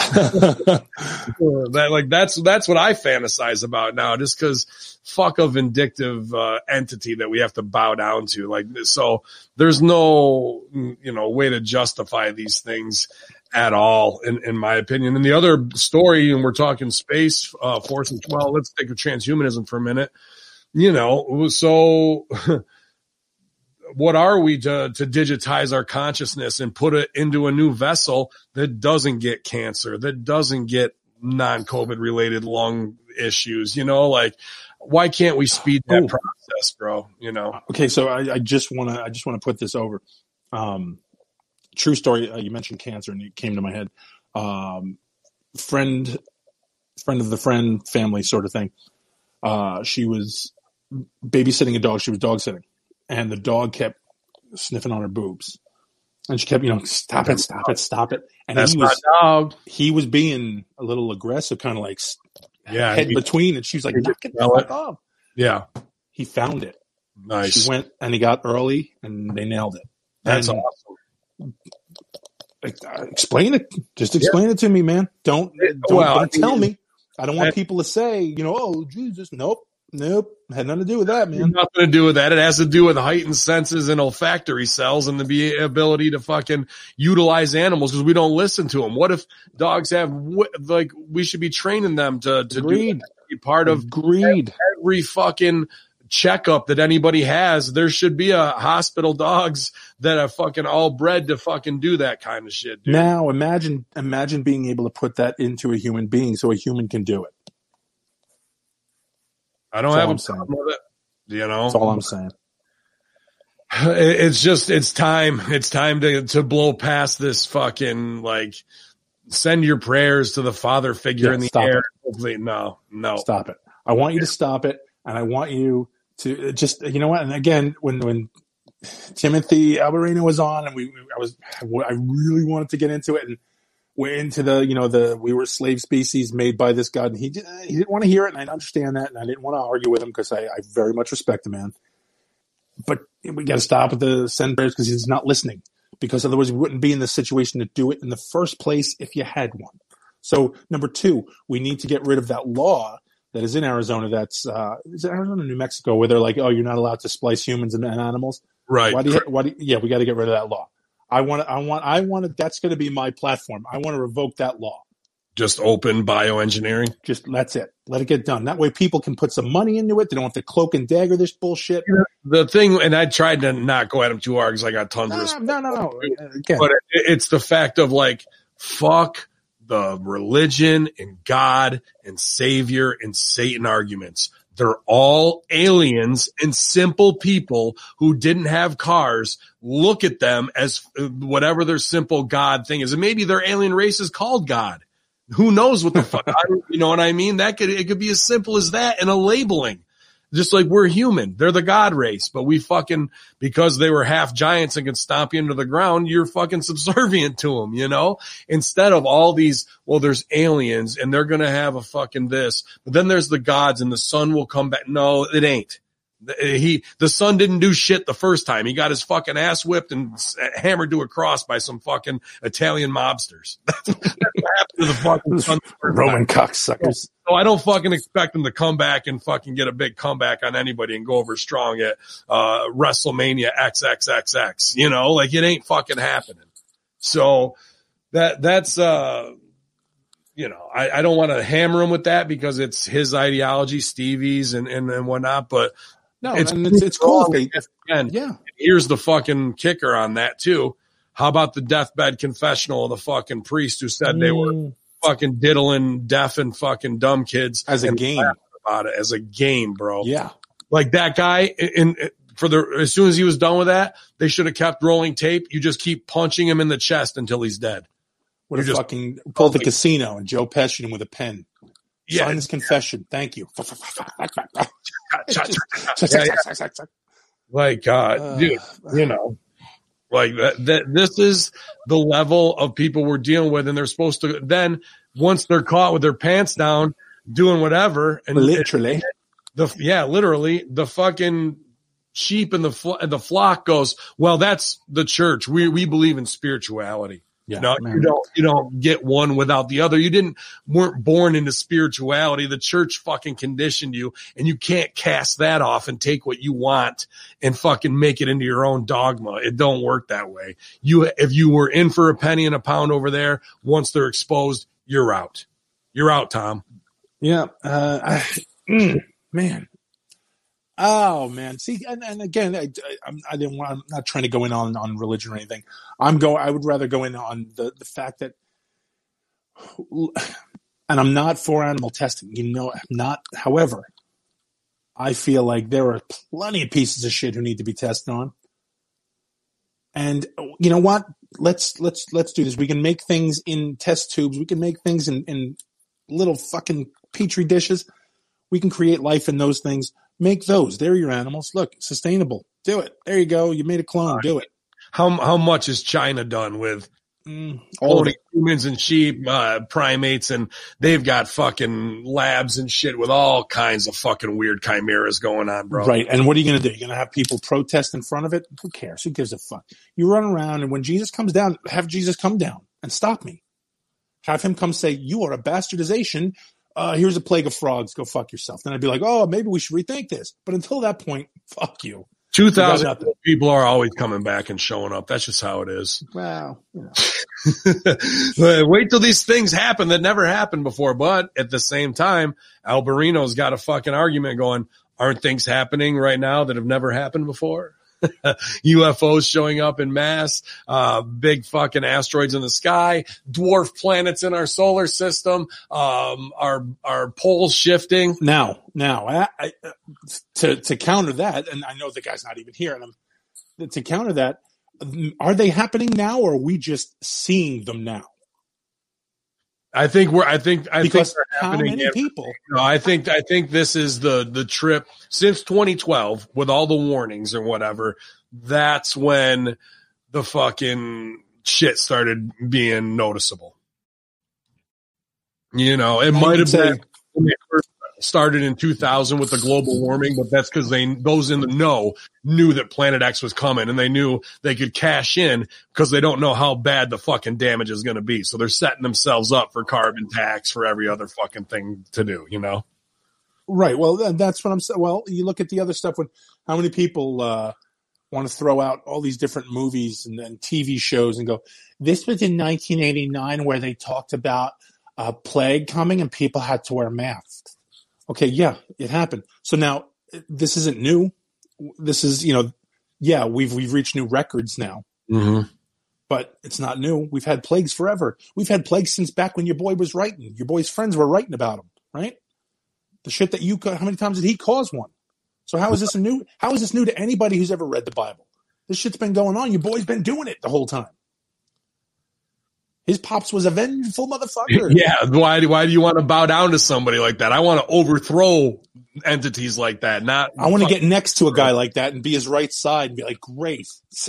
that, like that's that's what I fantasize about now, just because fuck a vindictive uh, entity that we have to bow down to. Like, so there's no you know way to justify these things at all, in, in my opinion. And the other story, and we're talking space uh, force, and well, let's think of transhumanism for a minute. You know, so. What are we to, to digitize our consciousness and put it into a new vessel that doesn't get cancer, that doesn't get non-COVID related lung issues? You know, like why can't we speed that oh. process, bro? You know? Okay. So I, I just want to, I just want to put this over. Um, true story. Uh, you mentioned cancer and it came to my head. Um, friend, friend of the friend family sort of thing. Uh, she was babysitting a dog. She was dog sitting. And the dog kept sniffing on her boobs. And she kept, you know, stop it, stop it, stop it. And That's he was, my dog. He was being a little aggressive, kind of like yeah, head he, between. And she was like, knock it the fuck off. Yeah. He found it. Nice. She went and he got early and they nailed it. That's and, awesome. Uh, explain it. Just explain yeah. it to me, man. Don't, don't, well, don't I mean, tell me. I don't want people to say, you know, oh, Jesus. Nope. Nope. Had nothing to do with that, man. Nothing to do with that. It has to do with heightened senses and olfactory cells and the ability to fucking utilize animals because we don't listen to them. What if dogs have, like, we should be training them to, to Agreed. do be part of Agreed. every fucking checkup that anybody has. There should be a hospital dogs that are fucking all bred to fucking do that kind of shit, dude. Now imagine, imagine being able to put that into a human being so a human can do it. I don't That's have all a I'm saying. problem with it. You know, That's all I'm saying. it's just, it's time. It's time to, to blow past this fucking, like, send your prayers to the father figure Yeah, in the stop air. it. Hopefully, no, no. Stop it. I want you to stop it. And I want you to just, you know what? And again, when, when Timothy Alberino was on and we, I was, I really wanted to get into it and we're into the, you know, the, we were slave species made by this God. And he, did, he didn't want to hear it. And I understand that. And I didn't want to argue with him because I, I very much respect the man. But we got to stop with the send prayers because he's not listening. Because otherwise we wouldn't be in the situation to do it in the first place if you had one. So number two, we need to get rid of that law that is in Arizona. That's, uh, is it Arizona, New Mexico, where they're like, oh, you're not allowed to splice humans and, and animals. Right. Why do you, why do you, yeah, we got to get rid of that law. I want to, I want, I want to, that's going to be my platform. I want to revoke that law. Just open bioengineering. Just, that's it. Let it get done. That way people can put some money into it. They don't have to cloak and dagger this bullshit. The thing, and I tried to not go at him too hard because I got tons of No, respect. no, no, no. Again, But it, it's the fact of like, fuck the religion and God and Savior and Satan arguments. They're all aliens and simple people who didn't have cars. Look at them as whatever their simple God thing is. And maybe their alien race is called God. Who knows what the fuck? I don't, you know what I mean? That could, it could be as simple as that and a labeling. Just like we're human. They're the God race, but we fucking, because they were half giants and could stomp you into the ground, you're fucking subservient to them, you know? Instead of all these, well, there's aliens and they're going to have a fucking this, but then there's the gods and the sun will come back. No, it ain't. He, the son didn't do shit the first time. He got his fucking ass whipped and hammered to a cross by some fucking Italian mobsters. That's what happened to the fucking son. Roman cocksuckers. So I don't fucking expect him to come back and fucking get a big comeback on anybody and go over strong at, uh, WrestleMania triple X. You know, like it ain't fucking happening. So that, that's, uh, you know, I, I don't want to hammer him with that because it's his ideology, Stevie's and, and, and whatnot, but No, it's, and it's, it's cool if they, if, and yeah. here's the fucking kicker on that too. How about the deathbed confessional of the fucking priest who said they were Mm. fucking diddling deaf and fucking dumb kids As a and game. laughed about it as a game, bro. Yeah. Like that guy in, in for the, as soon as he was done with that, they should have kept rolling tape. You just keep punching him in the chest until he's dead. Would You have just- fucking pulled the casino and Joe Pesci him with a pen. Yeah. Sign his confession. Thank you. Yeah, yeah. Like, uh, Uh, dude, you know, like that, that, this is the level of people we're dealing with. And they're supposed to then, once they're caught with their pants down, doing whatever. And Literally. the, yeah, literally the fucking sheep and the, fl- the flock goes, well, that's the church. We, we believe in spirituality. Yeah, No, man. you don't, you don't get one without the other. You didn't, weren't born into spirituality. The church fucking conditioned you and you can't cast that off and take what you want and fucking make it into your own dogma. It don't work that way. You, if you were in for a penny and a pound over there, once they're exposed, you're out. You're out, Tom. Yeah. Uh, I, mm, man. Oh man. See, and, and again, I, I, I didn't want, I'm not trying to go in on, on religion or anything. I'm go, I would rather go in on the, the fact that, and I'm not for animal testing, you know, I'm not, however, I feel like there are plenty of pieces of shit who need to be tested on. And you know what? Let's, let's, let's do this. We can make things in test tubes. We can make things in, in little fucking petri dishes. We can create life in those things. Make those. They're your animals. Look, sustainable. Do it. There you go. You made a clone. Do it. How, how much has China done with Mm, all of cloning it. humans and sheep, uh, primates, and they've got fucking labs and shit with all kinds of fucking weird chimeras going on, bro. Right. And what are you going to do? You're going to have people protest in front of it? Who cares? Who gives a fuck? You run around, and when Jesus comes down, have Jesus come down and stop me. Have him come say, you are a bastardization uh, here's a plague of frogs, go fuck yourself. Then I'd be like, oh, maybe we should rethink this. But until that point, fuck you. two thousand people are always coming back and showing up. That's just how it is. Well, you know. Wait till these things happen that never happened before. But at the same time, Alberino's got a fucking argument going, aren't things happening right now that have never happened before? U F Os showing up in mass, uh, big fucking asteroids in the sky, dwarf planets in our solar system, um, our, our poles shifting. Now, now, I, I, to, to counter that, and I know the guy's not even here, and I'm, to counter that, are they happening now, or are we just seeing them now? I think we're, I think, I because think they're how happening. many every, people? No, I think, I think this is the, the trip since twenty twelve with all the warnings or whatever. That's when the fucking shit started being noticeable. You know, it might have been when they first started in two thousand with the global warming, but that's because they, those in the know knew that Planet X was coming and they knew they could cash in because they don't know how bad the fucking damage is going to be. So they're setting themselves up for carbon tax for every other fucking thing to do, you know? Right. Well, that's what I'm saying. Well, you look at the other stuff when how many people, uh, want to throw out all these different movies and, and T V shows and go, this was in nineteen eighty-nine where they talked about a plague coming and people had to wear masks. Okay, yeah, it happened. So now this isn't new. This is, you know, yeah, we've we've reached new records now. Mm-hmm. But it's not new. We've had plagues forever. We've had plagues since back when your boy was writing. Your boy's friends were writing about them, right? The shit that you, how many times did he cause one? So how is this a new, how is this new to anybody who's ever read the Bible? This shit's been going on. Your boy's been doing it the whole time. His pops was a vengeful motherfucker. Yeah. Why do, why do you want to bow down to somebody like that? I want to overthrow entities like that. Not, I want to get next to a guy like that and be his right side and be like, great.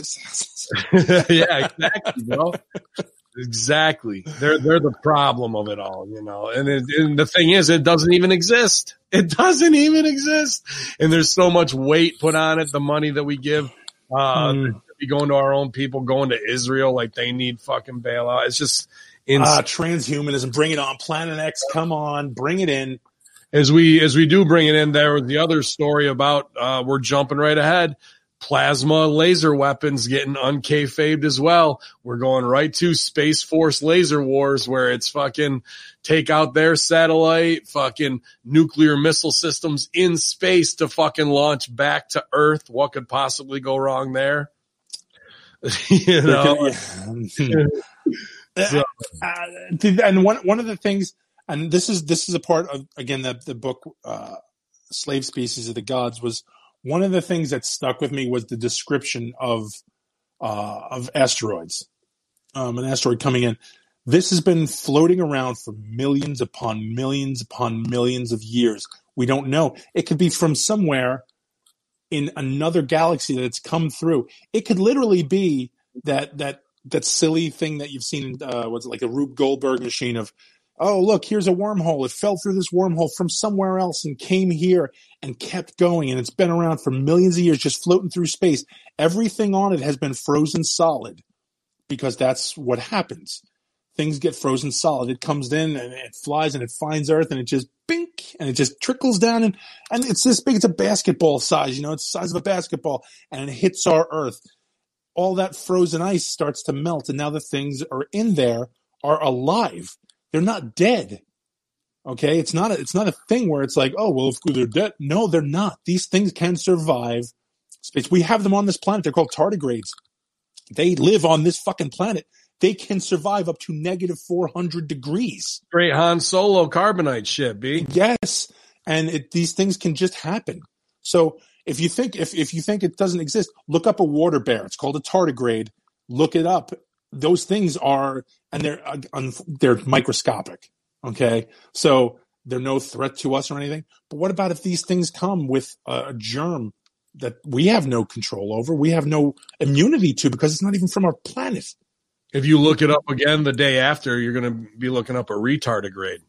Yeah, exactly, bro. Exactly. They're, they're the problem of it all, you know, and, it, and the thing is, it doesn't even exist. It doesn't even exist. And there's so much weight put on it. The money that we give, uh, mm. be going to our own people, going to Israel, like they need fucking bailout. It's just insane. Uh, transhumanism, bring it on. Planet X, come on, bring it in. As we, as we do bring it in, there was the other story about, uh, we're jumping right ahead. Plasma laser weapons getting unkayfabed as well. We're going right to Space Force Laser Wars where it's fucking take out their satellite, fucking nuclear missile systems in space to fucking launch back to Earth. What could possibly go wrong there? You know? So. Uh, and one, one of the things, and this is, this is a part of, again, the, the book, uh, Slave Species of the Gods was, one of the things that stuck with me was the description of uh, of asteroids, um, an asteroid coming in. This has been floating around for millions upon millions upon millions of years. We don't know. It could be from somewhere in another galaxy that it's come through. It could literally be that that that silly thing that you've seen. Uh, what's it, like a Rube Goldberg machine of, oh, look, here's a wormhole. It fell through this wormhole from somewhere else and came here and kept going. And it's been around for millions of years, just floating through space. Everything on it has been frozen solid because that's what happens. Things get frozen solid. It comes in and it flies and it finds Earth and it just bink and it just trickles down. And, and it's this big. It's a basketball size, you know, it's the size of a basketball and it hits our Earth. All that frozen ice starts to melt. And now the things are in there are alive. They're not dead. Okay. It's not a, it's not a thing where it's like, oh, well, if they're dead. No, they're not. These things can survive space. We have them on this planet. They're called tardigrades. They live on this fucking planet. They can survive up to negative four hundred degrees. Great Han Solo carbonite shit, B. Yes. And it, these things can just happen. So if you think, if, if you think it doesn't exist, look up a water bear. It's called a tardigrade. Look it up. Those things are, and they're, uh, they're microscopic. Okay. So they're no threat to us or anything. But what about if these things come with a germ that we have no control over? We have no immunity to because it's not even from our planet. If you look it up again the day after, you're going to be looking up a retardigrade.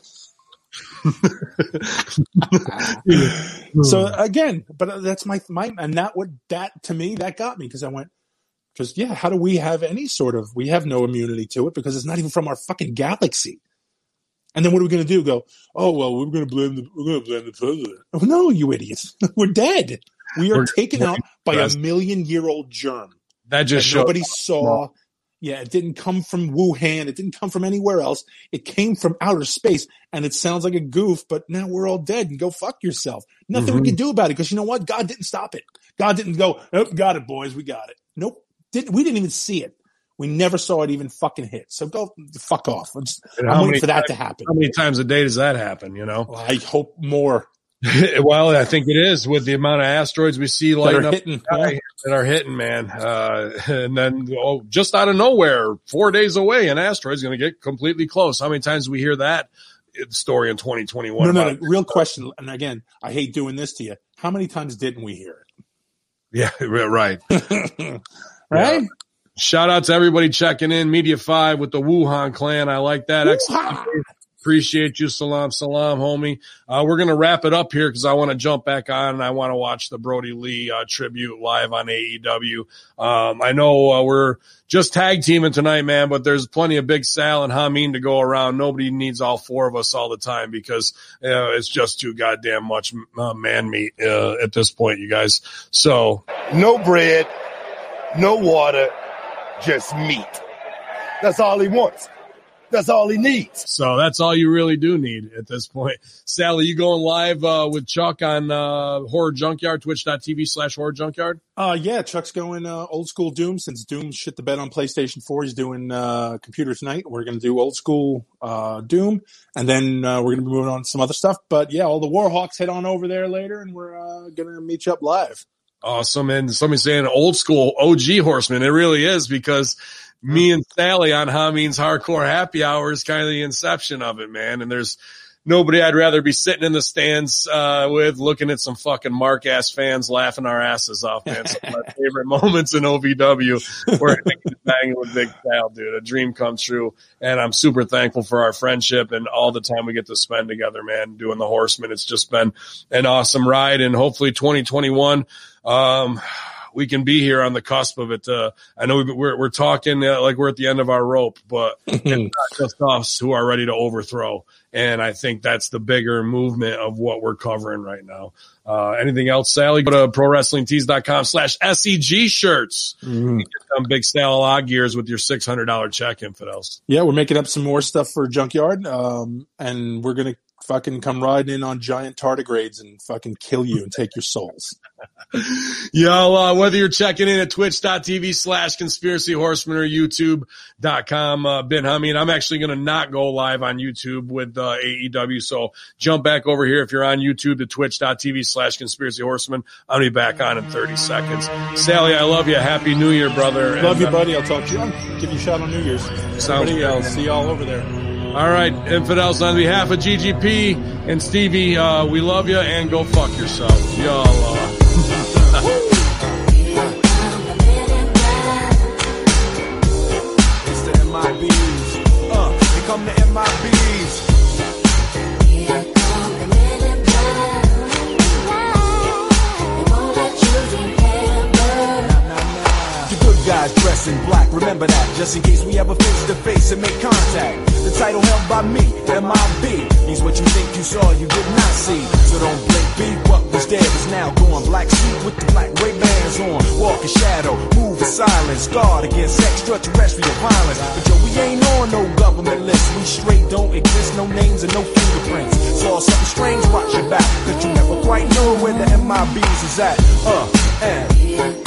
So again, but that's my, my, and that would, that to me, that got me because I went, just, yeah, how do we have any sort of, we have no immunity to it because it's not even from our fucking galaxy. And then what are we going to do? Go, oh, well, we're going to blame the, we're going to blame the president. Oh, no, you idiots. We're dead. We are We're taken out by a president. million year old germ. That just that showed nobody saw. Yeah, it didn't come from Wuhan. It didn't come from anywhere else. It came from outer space, and it sounds like a goof, but now we're all dead, and go fuck yourself. Nothing Mm-hmm. we can do about it, because you know what? God didn't stop it. God didn't go, oh, got it, boys, we got it. Nope. Didn't, we didn't even see it. We never saw it even fucking hit. So go fuck off. I'm, just, And I'm how waiting many for that times- to happen. How many times a day does that happen, you know? Well, I hope more Well, I think it is with the amount of asteroids we see that lighting are up hitting. the sky Yeah. that are hitting, man. Uh, and then oh, just out of nowhere, four days away, an asteroid's going to get completely close. How many times do we hear that story in twenty twenty-one? No, no, about- no. Real question. And again, I hate doing this to you. How many times didn't we hear Yeah, right. it? Right? Shout out to everybody checking in. Media five with the Wuhan clan. I like that. Excellent. Appreciate you. Salam, salam, homie. Uh, we're going to wrap it up here because I want to jump back on and I want to watch the Brody Lee uh, tribute live on A E W. Um, I know uh, we're just tag teaming tonight, man, but there's plenty of Big Sal and Hameen to go around. Nobody needs all four of us all the time because uh, it's just too goddamn much uh, man meat uh, at this point, you guys. So No bread, no water, just meat. That's all he wants. That's all he needs. So that's all you really do need at this point. Sally, you going live uh, with Chuck on uh, Horror Junkyard, twitch.tv slash Horror Junkyard? Uh, yeah, Chuck's going uh, old school Doom since Doom shit the bed on PlayStation four. He's doing uh, Computer Tonight. We're going to do old school uh, Doom, and then uh, we're going to be moving on to some other stuff. But yeah, all the Warhawks head on over there later, and we're uh, going to meet you up live. Awesome. And somebody saying old school O G Horseman. It really is because me and Sally on Hameen's Hardcore Happy Hour is kind of the inception of it, man. And there's nobody I'd rather be sitting in the stands uh with looking at some fucking Mark-ass fans laughing our asses off, man. Some of my favorite moments in O V W where banging with Big Sal, dude. A dream come true. And I'm super thankful for our friendship and all the time we get to spend together, man, doing the Horseman. It's just been an awesome ride. And hopefully twenty twenty-one, um, we can be here on the cusp of it. Uh, I know we're, we're talking uh, like we're at the end of our rope, but it's not just us who are ready to overthrow. And I think that's the bigger movement of what we're covering right now. Uh, anything else, Sally? Go to pro wrestling tees dot com slash S E G shirts. Mm-hmm. You get some Big Sal Law gears with your six hundred dollars check, infidels. Yeah, we're making up some more stuff for Junkyard, um, and we're going to fucking come riding in on giant tardigrades and fucking kill you and take your souls. Yo, uh, whether you're checking in at twitch.tv slash conspiracy horseman or youtube dot com, uh, Ben Hameen, I'm actually going to not go live on YouTube with, uh, A E W. So jump back over here. If you're on YouTube to twitch.tv slash conspiracy horseman, I'll be back on in thirty seconds. Sally, I love you. Happy New Year, brother. Love And, you, uh, buddy. I'll talk to you. I'll give you a shout on New Year's. Sounds Everybody good. else, see y'all over there. All right, infidels, on behalf of G G P and Stevie, uh, we love you and go fuck yourself. Y'all, uh, It's the M I Bs. Uh, here come the M I Bs. The good guys dress in black, remember that, just in case we ever face to face and make contact. The title held by me, M I B, means what you think you saw, you did not see. So don't blink, be what was dead is now gone. Black suit with the black Ray-Bans on, walk in shadow, move in silence, guard against extraterrestrial violence. But yo, we ain't on no government list, we straight don't exist, no names and no fingerprints. Saw something strange, watch your back, cause you never quite know where the M I Bs is at. Uh, and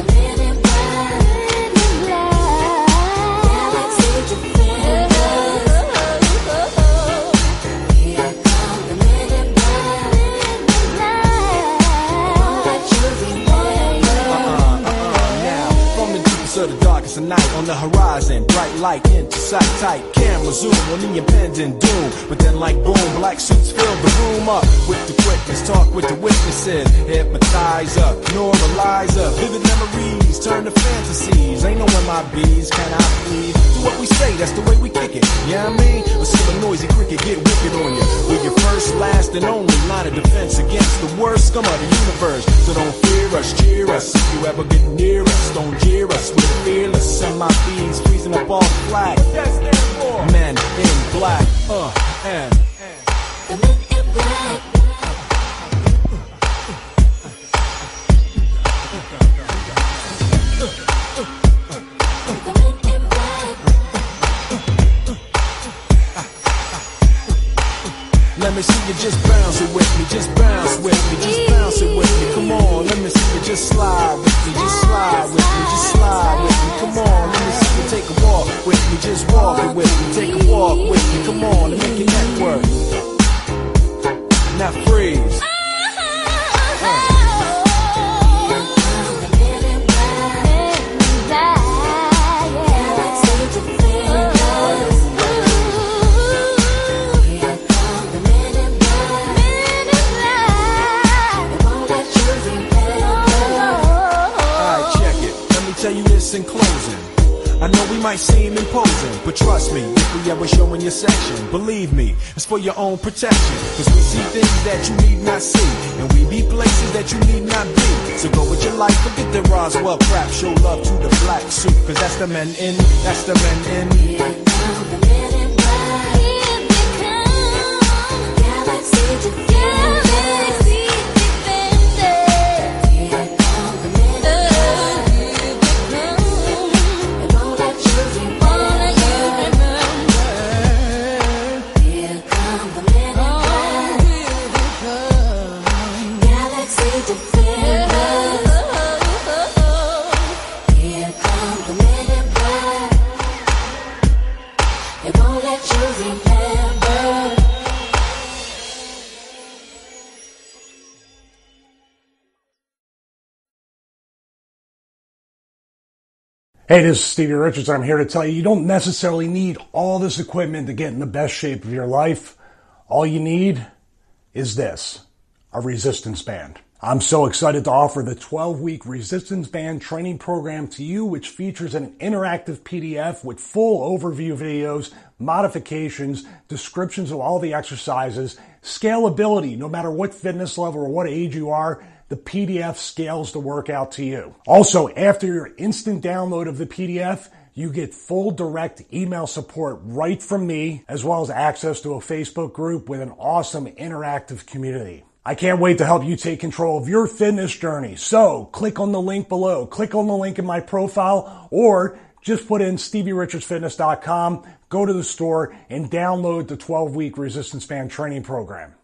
of the darkest of night on the horizon, bright light into sight, tight camera zoom on the impending doom. But then like boom, black suits fill the room up with the quickness, talk with the witnesses, hypnotize up, normalize up, vivid memories turn to fantasies. Ain't no M I Bs, can I please? Do what we say, that's the way we kick it. Yeah, you know I mean, or see a noisy cricket get wicked on you. We're your first, last, and only line of defense against the worst scum of the universe. So don't fear us, cheer us. If you ever get near us, don't jeer us. We're fearless, M I Bs freezing up all the flag. What that stand for? Men in black, uh, and The men in black. The men in black. let me see you just bounce it with me, just bounce with me, just bounce it with me. Come on, let me see you just slide with me, just slide with me, just slide with me. Come on, let me see you take a walk with me, just walk it with me, take a walk with me. Come on, and make your neck work. Now freeze. Tell you this in closing. I know we might seem imposing, but trust me, if we ever show in your section, believe me, it's for your own protection. Cause we see things that you need not see, and we be places that you need not be. So go with your life, forget the Roswell crap, show love to the black suit. Cause that's the men in, that's the men in. Here come the men in black. Here they come. Galaxy defenders. Galaxy defenders. Here come the men in black. Hey, this is Stevie Richards. I'm here to tell you, you don't necessarily need all this equipment to get in the best shape of your life. All you need is this, a resistance band. I'm so excited to offer the twelve-week resistance band training program to you, which features an interactive P D F with full overview videos, modifications, descriptions of all the exercises, scalability, no matter what fitness level or what age you are. The P D F scales the workout to you. Also, after your instant download of the P D F, you get full direct email support right from me, as well as access to a Facebook group with an awesome interactive community. I can't wait to help you take control of your fitness journey. So, click on the link below, click on the link in my profile, or just put in Stevie Richards Fitness dot com, go to the store, and download the twelve-week resistance band training program.